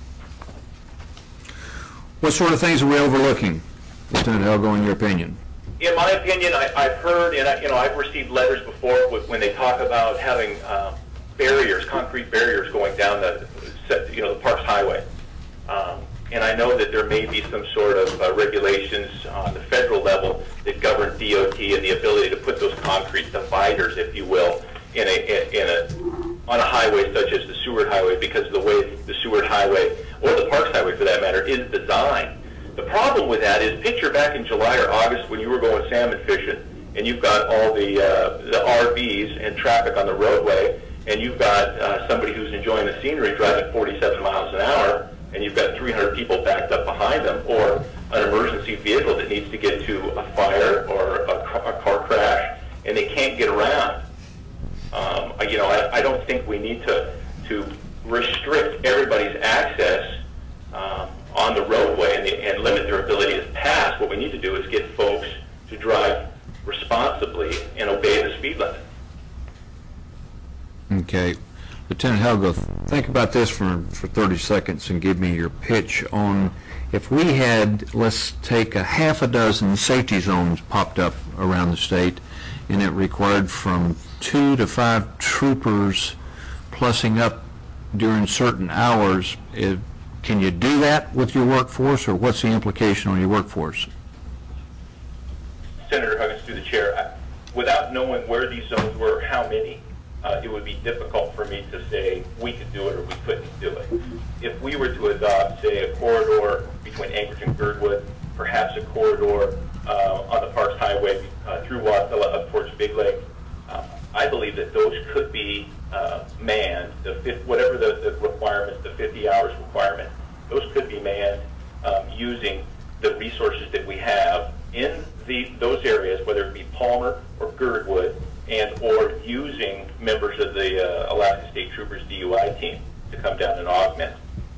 Speaker 1: What sort of things are we overlooking, Lieutenant Helgo, in your opinion?
Speaker 8: In my opinion, I, I've heard, and I, you know, I've received letters before with, when they talk about having uh, barriers, concrete barriers going down the, you know, the Parks Highway. Um, and I know that there may be some sort of uh, regulations on the federal level that govern D O T and the ability to put those concrete dividers, if you will, in a in a on a highway such as the Seward Highway, because of the way the Seward Highway, or the Parks Highway for that matter, is designed. The problem with that is, picture back in July or August when you were going salmon fishing, and you've got all the uh, the R Vs and traffic on the roadway, and you've got uh, somebody who's enjoying the scenery driving forty-seven miles an hour, and you've got three hundred people backed up behind them, or an emergency vehicle that needs to get to a fire or a, car, a car crash, and they can't get around. Um, you know, I, I don't think we need to to restrict everybody's access um, on the roadway and, the, and limit their ability to pass. What we need to do is get folks to drive responsibly and obey the speed limit.
Speaker 1: Okay. Lieutenant Helgo, think about this for, for thirty seconds and give me your pitch on if we had, let's take a half a dozen safety zones popped up around the state, and it required from two to five troopers plussing up during certain hours. It, can you do that with your workforce, or what's the implication on your workforce?
Speaker 8: Senator Huggins, through the chair, I, without knowing where these zones were, how many, uh, it would be difficult for me to say we could do it or we couldn't do it. If we were to adopt, say, a corridor between Anchorage and Girdwood, perhaps a corridor uh, on the Parks Highway uh, through Wasilla up towards Big Lake, uh, I believe that those could be uh, manned, the fifth, whatever the, the requirements, the fifty hours requirement, those could be manned um, using the resources that we have in the, those areas, whether it be Palmer or Girdwood, and or using members of the uh, Alaska State Troopers D U I team to come down and augment.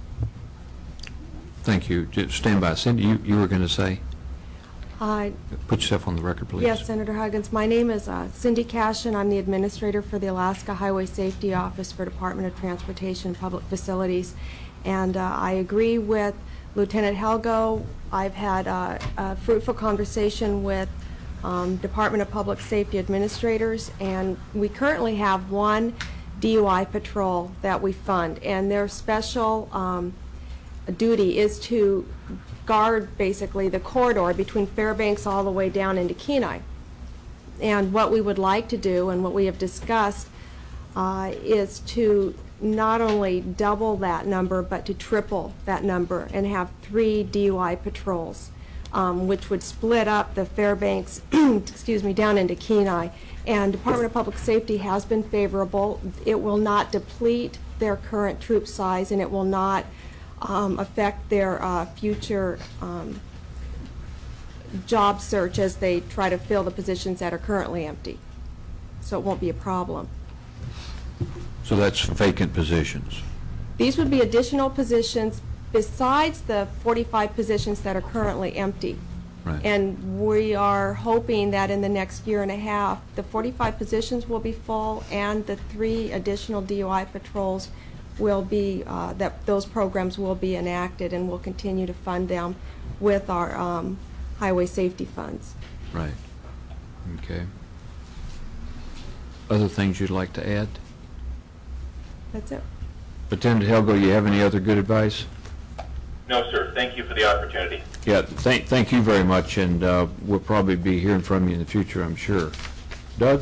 Speaker 1: Thank you. Just stand by. Cindy, you, you were going to say?
Speaker 9: Uh,
Speaker 1: Put yourself on the record, please.
Speaker 9: yes, Senator Huggins. My name is uh, Cindy Cashin. I'm the administrator for the Alaska Highway Safety Office for Department of Transportation and Public Facilities. And uh, I agree with Lieutenant Helgo. I've had uh, a fruitful conversation with um, Department of Public Safety administrators, and we currently have one D U I patrol that we fund, and their special um, duty is to guard basically the corridor between Fairbanks all the way down into Kenai. And what we would like to do, and what we have discussed, uh, is to not only double that number, but to triple that number and have three D U I patrols, um, which would split up the Fairbanks, excuse me, down into Kenai. And Department of Public Safety has been favorable. It will not deplete their current troop size, and it will not um, affect their uh, future um, job search as they try to fill the positions that are currently empty. So it won't be a problem.
Speaker 1: So that's vacant positions.
Speaker 9: These would be additional positions besides the forty-five positions that are currently empty.
Speaker 1: Right.
Speaker 9: And we are hoping that in the next year and a half, the forty-five positions will be full, and the three additional D U I patrols will be, uh, that those programs will be enacted, and we'll continue to fund them with our um, highway safety funds.
Speaker 1: Right. Okay. Other things you'd like to add?
Speaker 9: That's it.
Speaker 1: Lieutenant Helgo, you have any other good advice?
Speaker 8: No, sir. Thank you for the opportunity.
Speaker 1: Yeah, thank, thank you very much, and uh, we'll probably be hearing from you in the future, I'm sure. Doug?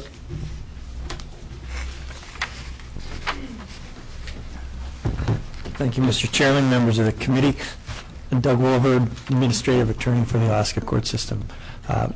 Speaker 10: Thank you, Mister Chairman, members of the committee. Doug Wolford, Administrative Attorney for the Alaska Court System. Uh,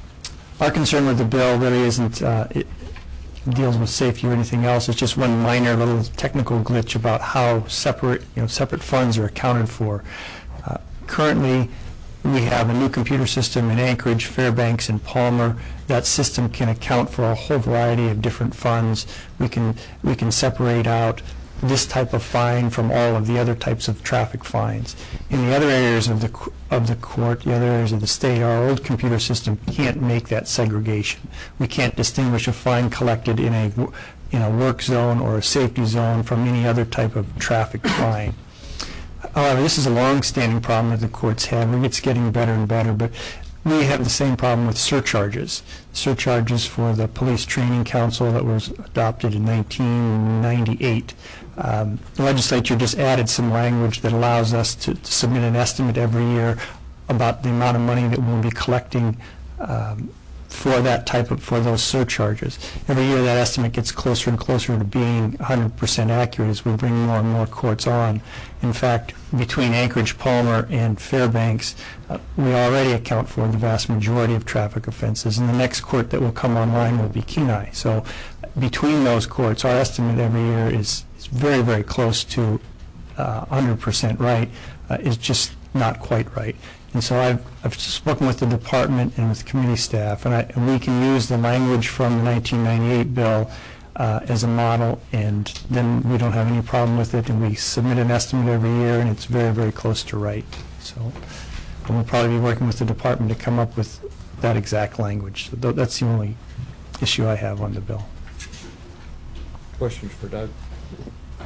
Speaker 10: our concern with the bill really isn't uh, it deals with safety or anything else. It's just one minor little technical glitch about how separate, you know, separate funds are accounted for. Uh, currently, we have a new computer system in Anchorage, Fairbanks, and Palmer. That system can account for a whole variety of different funds. We can we can separate out this type of fine from all of the other types of traffic fines. In the other areas of the of the court, the other areas of the state, our old computer system can't make that segregation. We can't distinguish a fine collected in a in a work zone or a safety zone from any other type of traffic fine. However, this is a long-standing problem that the courts have, and it's getting better and better, but we have the same problem with surcharges. Surcharges for the Police Training Council that was adopted in nineteen ninety-eight. Um, the legislature just added some language that allows us to, to submit an estimate every year about the amount of money that we'll be collecting um, for that type of, for those surcharges. Every year that estimate gets closer and closer to being one hundred percent accurate as we bring more and more courts on. In fact, between Anchorage, Palmer, and Fairbanks, uh, we already account for the vast majority of traffic offenses, and the next court that will come online will be Kenai. So between those courts, our estimate every year is, is very, very close to uh, one hundred percent right. Uh, it's just not quite right. And so I've, I've spoken with the department and with committee staff, and, I, and we can use the language from the nineteen ninety-eight bill uh, as a model, and then we don't have any problem with it, and we submit an estimate every year, and it's very, very close to right. So and we'll probably be working with the department to come up with that exact language. So th that's the only issue I have on the bill.
Speaker 1: Questions for Doug?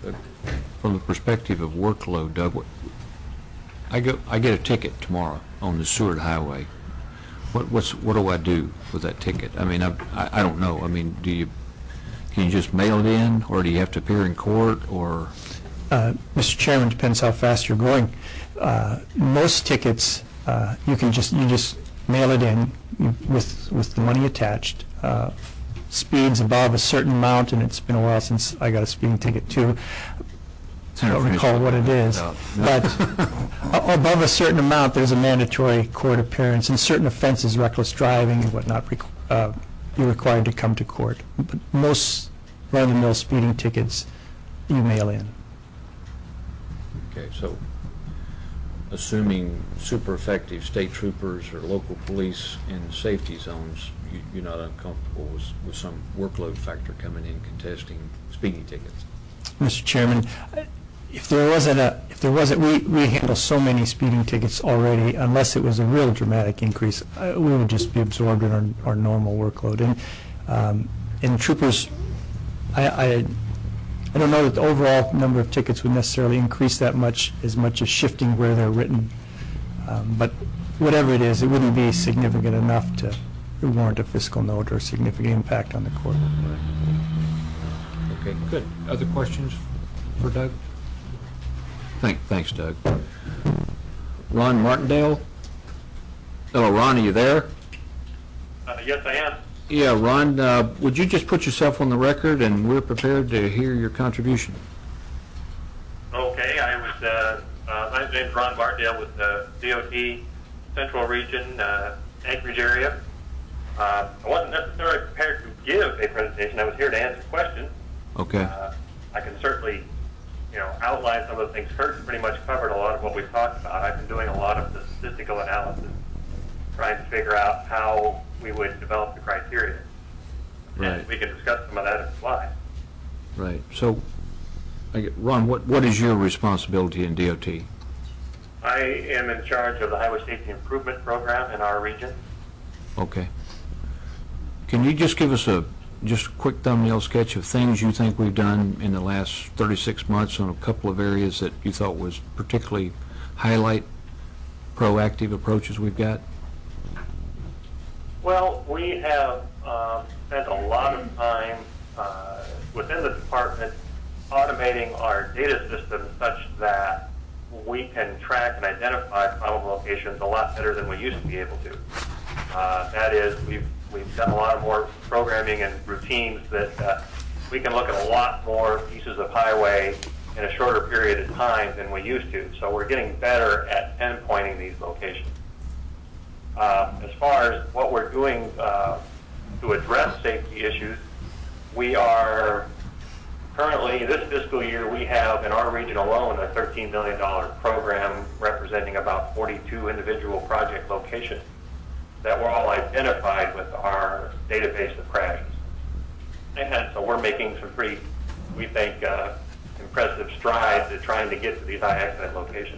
Speaker 1: uh, from the perspective of workload, Doug, what, I go, I get a ticket tomorrow on the Seward Highway. What, what's, what do I do with that ticket? I mean, I, I, I don't know. I mean, do you, can you just mail it in, or do you have to appear in court, or?
Speaker 10: Uh, Mister Chairman, depends how fast you're going. Uh, most tickets, uh, you can just you just mail it in with with the money attached. Uh, speeds above a certain amount, and it's been a while since I got a speeding ticket too. I don't recall what it is, but above a certain amount, there's a mandatory court appearance. In certain offenses, reckless driving and whatnot, uh, you're required to come to court. But most run-of-the-mill speeding tickets, you mail in.
Speaker 1: Okay, so assuming super effective state troopers or local police in safety zones, you, you're not uncomfortable with, with some workload factor coming in contesting speeding tickets?
Speaker 10: Mister Chairman, if there wasn't a, if there wasn't, we, we handle so many speeding tickets already, unless it was a real dramatic increase, uh, we would just be absorbed in our, our normal workload. And, um, and troopers, I, I, I don't know that the overall number of tickets would necessarily increase that much, as much as shifting where they're written. Um, but whatever it is, it wouldn't be significant enough to warrant a fiscal note or significant impact on the court.
Speaker 1: Okay, good. Other questions for Doug? Thank, thanks, Doug. Ron Martindale? Hello, Ron, are you there?
Speaker 8: Uh, yes, I am.
Speaker 1: Yeah, Ron, uh, would you just put yourself on the record, and we're prepared to hear your contribution.
Speaker 8: Okay, I was, uh, uh, my name is Ron Martindale with the D O T Central Region, uh, Anchorage area. Uh, I wasn't necessarily prepared to give a presentation. I was here to answer questions.
Speaker 1: Okay.
Speaker 8: Uh, I can certainly, you know, outline some of the things. Kurt's pretty much covered a lot of what we've talked about. I've been doing a lot of the statistical analysis, trying to figure out how we would develop the criteria.
Speaker 1: Right.
Speaker 8: And we can discuss some of that if you like.
Speaker 1: Right. So, I get, Ron, what, what is your responsibility in D O T?
Speaker 8: I am in charge of the Highway Safety Improvement Program in our region.
Speaker 1: Okay. Can you just give us a just a quick thumbnail sketch of things you think we've done in the last thirty-six months on a couple of areas that you thought was particularly highlight proactive approaches we've got?
Speaker 8: Well, we have um, spent a lot of time uh, within the department automating our data system such that we can track and identify problem locations a lot better than we used to be able to. Uh, that is, we've we've done a lot of more programming and routines that uh, we can look at a lot more pieces of highway in a shorter period of time than we used to. So we're getting better at pinpointing these locations. Uh, as far as what we're doing uh, to address safety issues, we are currently, this fiscal year, we have in our region alone a thirteen million dollars program representing about forty-two individual project locations that were all identified with our database of crashes. And so we're making some pretty, we think, uh, impressive strides at trying to get to these high accident locations.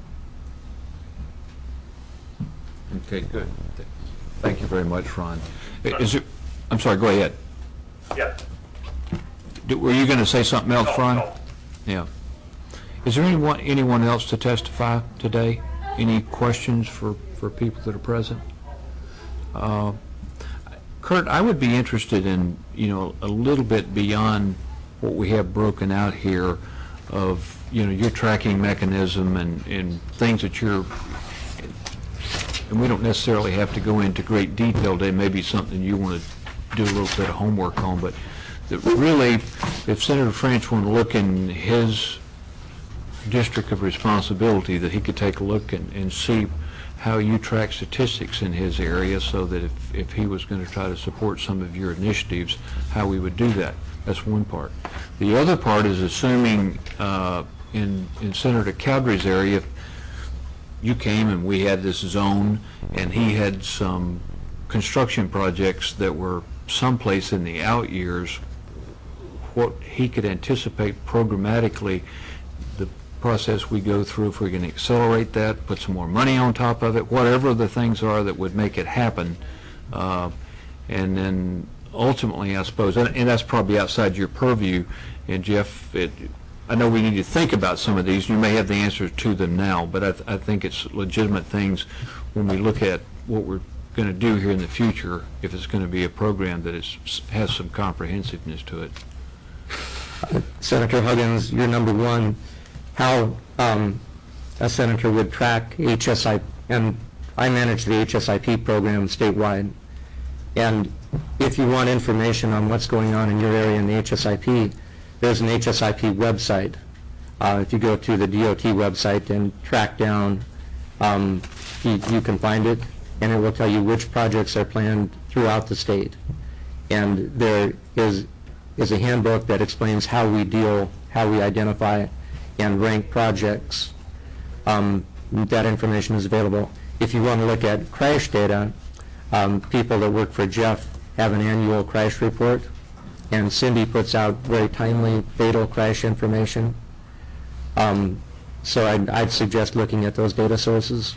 Speaker 1: Okay, good. Thank you very much, Ron. Is it, I'm sorry, go ahead.
Speaker 8: Yes.
Speaker 1: Do- Were you going to say something else,
Speaker 8: No,
Speaker 1: Ron?
Speaker 8: no.
Speaker 1: Yeah. Is there anyone, anyone else to testify today? Any questions for, for people that are present? Uh, Kurt, I would be interested in, you know, a little bit beyond what we have broken out here of, you know, your tracking mechanism and, and things that you're, and we don't necessarily have to go into great detail today, maybe something you want to do a little bit of homework on, but that really, if Senator French wanted to look in his district of responsibility, that he could take a look and, and see how you track statistics in his area, so that if, if he was going to try to support some of your initiatives, how we would do that. That's one part. The other part is assuming uh, in, in Senator Cowdery's area, if you came and we had this zone and he had some construction projects that were someplace in the out years, what he could anticipate programmatically, the process we go through, if we're going to accelerate that, put some more money on top of it, whatever the things are that would make it happen. Uh, and then ultimately, I suppose, and, and that's probably outside your purview, and Jeff, it, I know we need to think about some of these. You may have the answers to them now, but I, th I think it's legitimate things when we look at what we're going to do here in the future, if it's going to be a program that is, has some comprehensiveness to it.
Speaker 7: Senator Huggins, you're number one. How um, a senator would track H S I P, and I manage the H S I P program statewide. And if you want information on what's going on in your area in the H S I P, there's an H S I P website. Uh, if you go to the D O T website and track down, um, you, you can find it, and it will tell you which projects are planned throughout the state. And there is is a handbook that explains how we deal, how we identify and rank projects. Um, that information is available. If you want to look at crash data, um, people that work for Jeff have an annual crash report, and Cindy puts out very timely fatal crash information. Um, so I'd, I'd suggest looking at those data sources.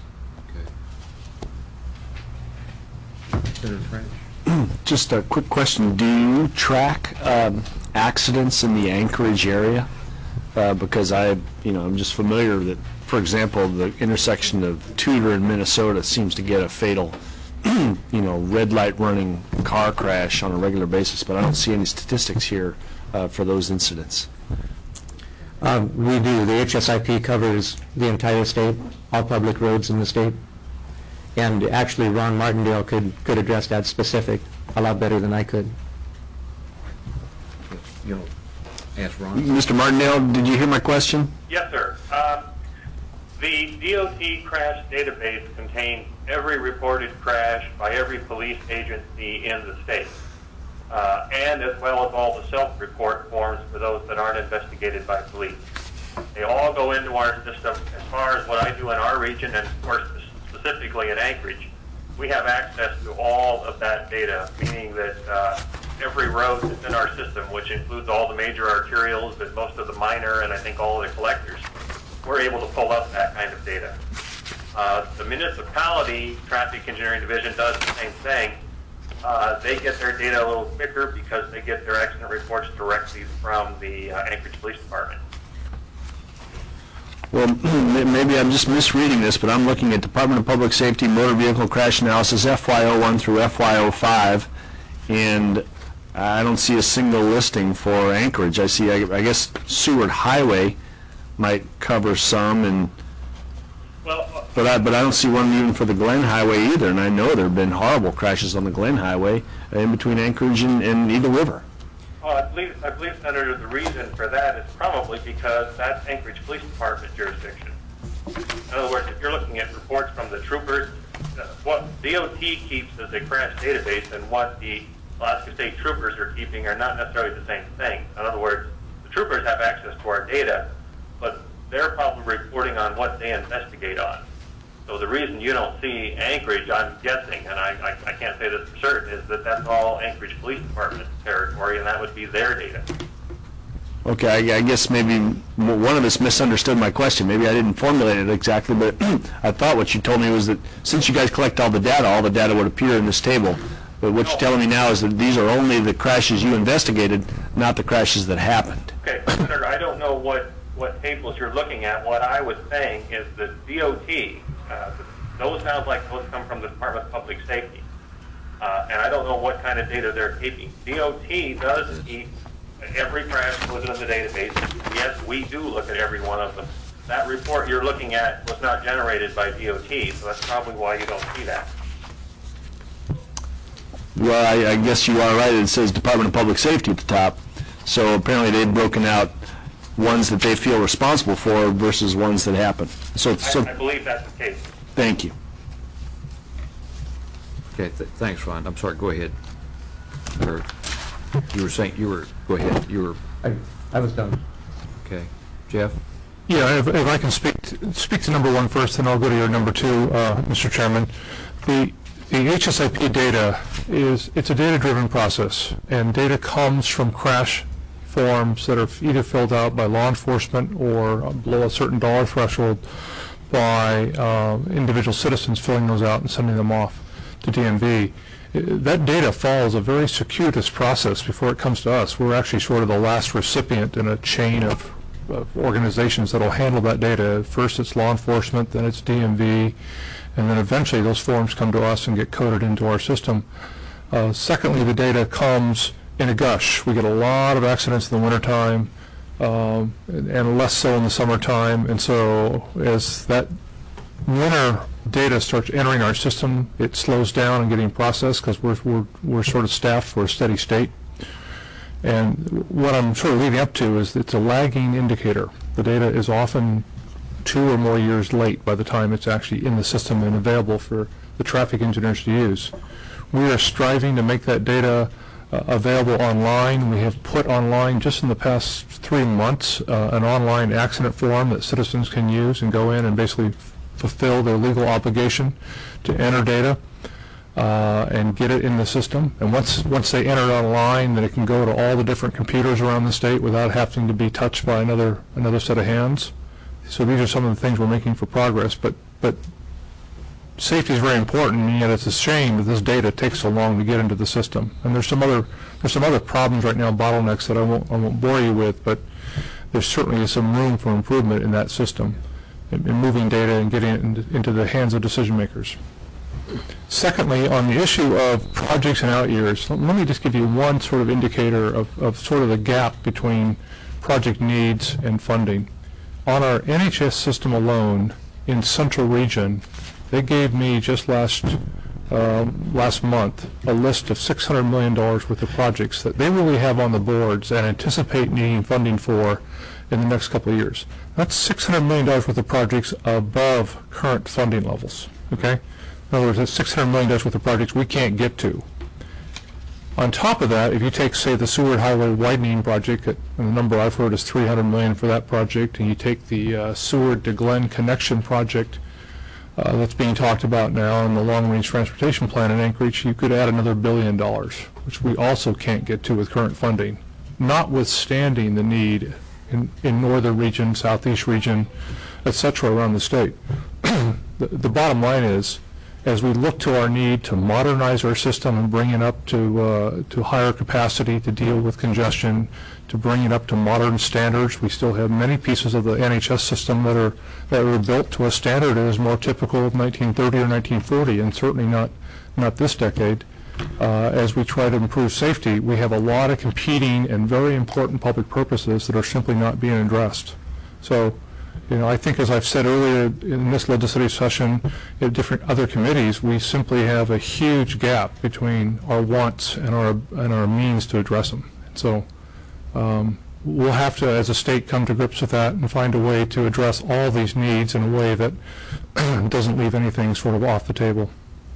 Speaker 1: Okay. Senator French?
Speaker 6: Just a quick question. Do you track um, accidents in the Anchorage area? Uh, because I, you know, I'm just familiar that, for example, the intersection of Tudor and Minnesota seems to get a fatal, you know, red light running car crash on a regular basis, but I don't see any statistics here uh, for those incidents.
Speaker 7: Um, we do. The H S I P covers the entire state, all public roads in the state. And actually, Ron Martindale could, could address that specific a lot better than I could.
Speaker 1: You know, ask Ron.
Speaker 6: Mister Martindale, did you hear my question?
Speaker 8: Yes, sir. Um, the D O T crash database contains every reported crash by every police agency in the state, uh, and as well as all the self-report forms for those that aren't investigated by police. They all go into our system. As far as what I do in our region, and of course specifically in Anchorage, we have access to all of that data, meaning that uh, every road that's in our system, which includes all the major arterials and most of the minor and I think all of the collectors, we're able to pull up that kind of data. Uh, the municipality traffic engineering division does the same thing. Uh, they get their data a little quicker because they get their accident reports directly from the uh, Anchorage Police Department.
Speaker 6: Well, maybe I'm just misreading this, but I'm looking at Department of Public Safety Motor Vehicle Crash Analysis F Y oh one through F Y oh five, and I don't see a single listing for Anchorage. I see, I, I guess, Seward Highway might cover some, and
Speaker 8: well,
Speaker 6: but I but I don't see one even for the Glen Highway either. And I know there have been horrible crashes on the Glen Highway uh, in between Anchorage and, and Eagle River.
Speaker 8: Well, I believe, I believe, Senator, the reason for that is probably because that's Anchorage Police Department jurisdiction. In other words, if you're looking at reports from the troopers, uh, what D O T keeps as a crash database and what the Alaska State Troopers are keeping are not necessarily the same thing. In other words, the troopers have access to our data, but they're probably reporting on what they investigate on. So the reason you don't see Anchorage, I'm guessing, and I, I, I can't say this for certain, is that that's all Anchorage Police Department territory, and that would be their data.
Speaker 6: Okay, I, I guess maybe one of us misunderstood my question. Maybe I didn't formulate it exactly, but I thought what you told me was that since you guys collect all the data, all the data would appear in this table. But what you're telling me now is that these are only the crashes you investigated, not the crashes that happened.
Speaker 8: Okay, Senator, I don't know what, what tables you're looking at. What I was saying is that D O T, uh, those sound like those come from the Department of Public Safety. Uh, and I don't know what kind of data they're keeping. D O T does keep every crash goes into the database. Yes, we do look at every one of them. That report you're looking at was not generated by D O T, so that's probably why you don't see that.
Speaker 6: Well, I, I guess you are right. It says Department of Public Safety at the top. So apparently they've broken out ones that they feel responsible for versus ones that happen. So, so
Speaker 8: I, I believe that's the case.
Speaker 6: Thank you.
Speaker 1: Okay, th thanks, Ron. I'm sorry, go ahead. Or, you were saying, you were, go ahead, you were,
Speaker 7: I, I was done.
Speaker 1: okay. Jeff?
Speaker 2: Yeah, if, if I can speak to, speak to number one first, then I'll go to your number two, uh, Mister Chairman. The the H S I P data is it's a data-driven process, and data comes from crash forms that are either filled out by law enforcement or uh, below a certain dollar threshold by uh, individual citizens filling those out and sending them off to D M V. That data follows a very circuitous process before it comes to us. We're actually sort of the last recipient in a chain of of organizations that will handle that data. First it's law enforcement, then it's D M V, and then eventually those forms come to us and get coded into our system. Uh, secondly, the data comes in a gush. We get a lot of accidents in the wintertime, um, and, and less so in the summertime, and so as that winter data starts entering our system, it slows down and getting processed because we're, we're, we're sort of staffed for a steady state. And what I'm sort of leading up to is it's a lagging indicator. The data is often two or more years late by the time it's actually in the system and available for the traffic engineers to use. We are striving to make that data uh, available online. We have put online, just in the past three months, uh, an online accident form that citizens can use and go in and basically fulfill their legal obligation to enter data uh, and get it in the system. And once once they enter it online, then it can go to all the different computers around the state without having to be touched by another another set of hands. So these are some of the things we're making for progress. But but safety is very important, and yet it's a shame that this data takes so long to get into the system. And there's some other there's some other problems right now, bottlenecks that I won't I won't bore you with, but there certainly is some room for improvement in that system, in, in moving data and getting it into, into the hands of decision makers. Secondly, on the issue of projects and out years, let, let me just give you one sort of indicator of, of sort of the gap between project needs and funding. On our N H S system alone, in Central Region, they gave me just last uh, last month a list of six hundred million dollars worth of projects that they really have on the boards and anticipate needing funding for in the next couple of years. That's six hundred million dollars worth of projects above current funding levels. Okay? In other words, that's six hundred million dollars worth of projects we can't get to. On top of that, if you take, say, the Seward Highway widening project, and the number I've heard is three hundred million dollars for that project, and you take the uh, Seward to Glen connection project uh, that's being talked about now in the long-range transportation plan in Anchorage, you could add another billion dollars, which we also can't get to with current funding, notwithstanding the need in, in northern region, southeast region, et cetera, around the state. the, the bottom line is, as we look to our need to modernize our system and bring it up to uh, to higher capacity to deal with congestion, to bring it up to modern standards, we still have many pieces of the N H S system that are that were built to a standard that is more typical of nineteen thirty or nineteen forty, and certainly not not this decade. Uh, as we try to improve safety, we have a lot of competing and very important public purposes that are simply not being addressed. So, you know, I think, as I've said earlier in this legislative session, in different other committees, we simply have a huge gap between our wants and our and our means to address them. So um, we'll have to, as a state, come to grips with that and find a way to address all these needs in a way that doesn't leave anything sort of off the table.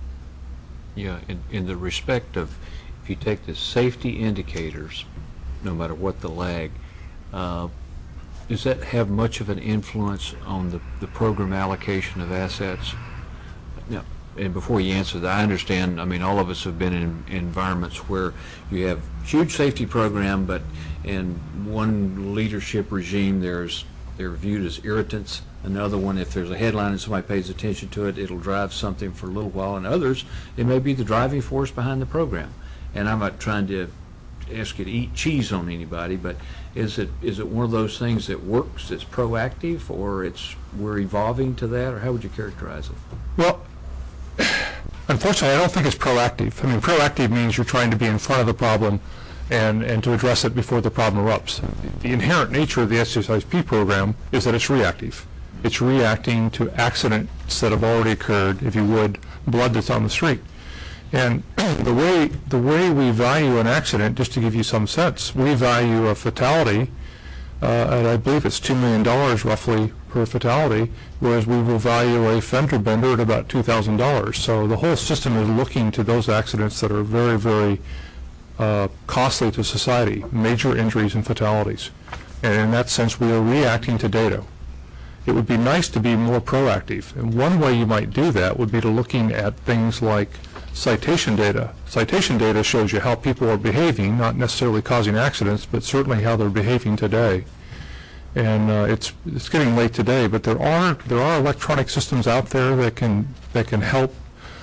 Speaker 1: Yeah, in, in the respect of, if you take the safety indicators, no matter what the lag, uh, does that have much of an influence on the, the program allocation of assets? Now, and before you answer that, I understand, I mean, all of us have been in, in environments where you have huge safety program, but in one leadership regime, there's they're viewed as irritants. Another one, if there's a headline and somebody pays attention to it, it'll drive something for a little while. And others, it may be the driving force behind the program. And I'm not trying to ask you to eat cheese on anybody, but is it is it one of those things that works, that's proactive, or it's we're evolving to that, or how would you characterize it?
Speaker 2: Well, unfortunately, I don't think it's proactive. I mean, proactive means you're trying to be in front of the problem and, and to address it before the problem erupts. The inherent nature of the S S I P program is that it's reactive. It's reacting to accidents that have already occurred, if you would, blood that's on the street. And the way the way we value an accident, just to give you some sense, we value a fatality, uh, and I believe it's two million dollars roughly per fatality, whereas we will value a fender bender at about two thousand dollars. So the whole system is looking to those accidents that are very, very uh, costly to society, major injuries and fatalities. And in that sense, we are reacting to data. It would be nice to be more proactive. And one way you might do that would be to looking at things like citation data. Citation data shows you how people are behaving, not necessarily causing accidents, but certainly how they're behaving today. And uh, it's it's getting late today, but there are there are electronic systems out there that can that can help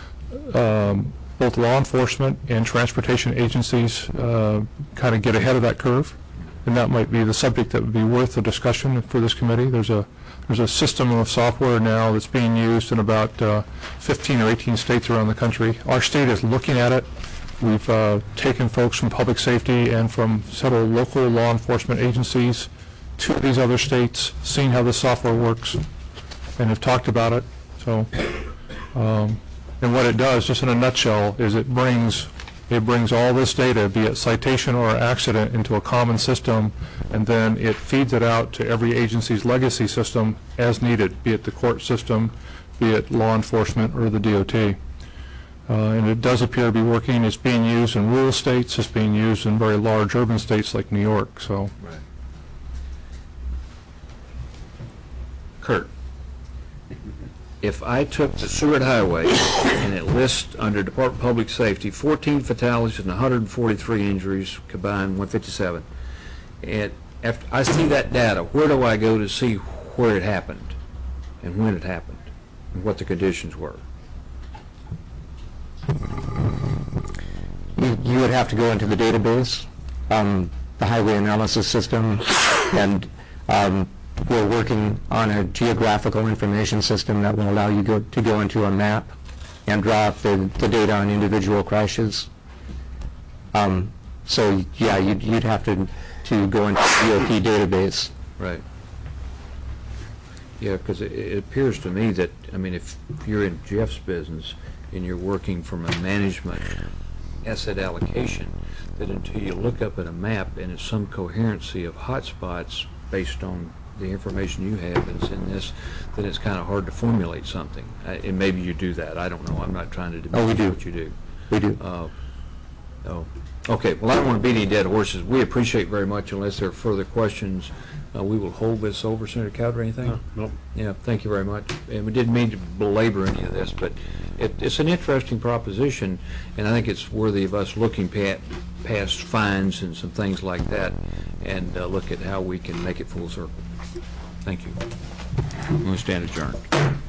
Speaker 2: um, both law enforcement and transportation agencies uh, kind of get ahead of that curve. and that might be the subject that would be worth a discussion for this committee. There's a there's a system of software now that's being used in about uh, fifteen or eighteen states around the country. Our state is looking at it. We've uh, taken folks from public safety and from several local law enforcement agencies to these other states, seen how the software works, and have talked about it. So, um, and what it does, just in a nutshell, is it brings it brings all this data, be it citation or accident, into a common system, and then it feeds it out to every agency's legacy system as needed, be it the court system, be it law enforcement or the D O T. Uh, and it does appear to be working. It's being used in rural states. It's being used in very large urban states like New York. So,
Speaker 1: Right. Kurt, if I took the Seward Highway and it lists under Department of Public Safety fourteen fatalities and one hundred forty-three injuries, combined one fifty-seven, and after I see that data, where do I go to see where it happened and when it happened and what the conditions were?
Speaker 7: You you would have to go into the database, um, the highway analysis system, and um, we're working on a geographical information system that will allow you go, to go into a map and draw up the, the data on individual crashes. Um, so yeah, you'd, you'd have to, to go into the D O T database.
Speaker 1: Right. Yeah, because it, it appears to me that, I mean, if you're in Jeff's business and you're working from a management asset allocation, that until you look up at a map and it's some coherency of hotspots based on the information you have that's in this, then it's kind of hard to formulate something. Uh, and maybe you do that. I don't know. I'm not trying to diminish
Speaker 7: Oh, we do.
Speaker 1: what you do.
Speaker 7: We do.
Speaker 1: Uh, oh. Okay, well, I don't want to beat any dead horses. We appreciate very much, unless there are further questions, uh, we will hold this over. Senator Cowdery, anything?
Speaker 3: No, nope.
Speaker 1: Yeah, thank you very much. And we didn't mean to belabor any of this, but it, it's an interesting proposition, and I think it's worthy of us looking pat, past fines and some things like that, and uh, look at how we can make it full circle. Thank you. I'm going to stand adjourned.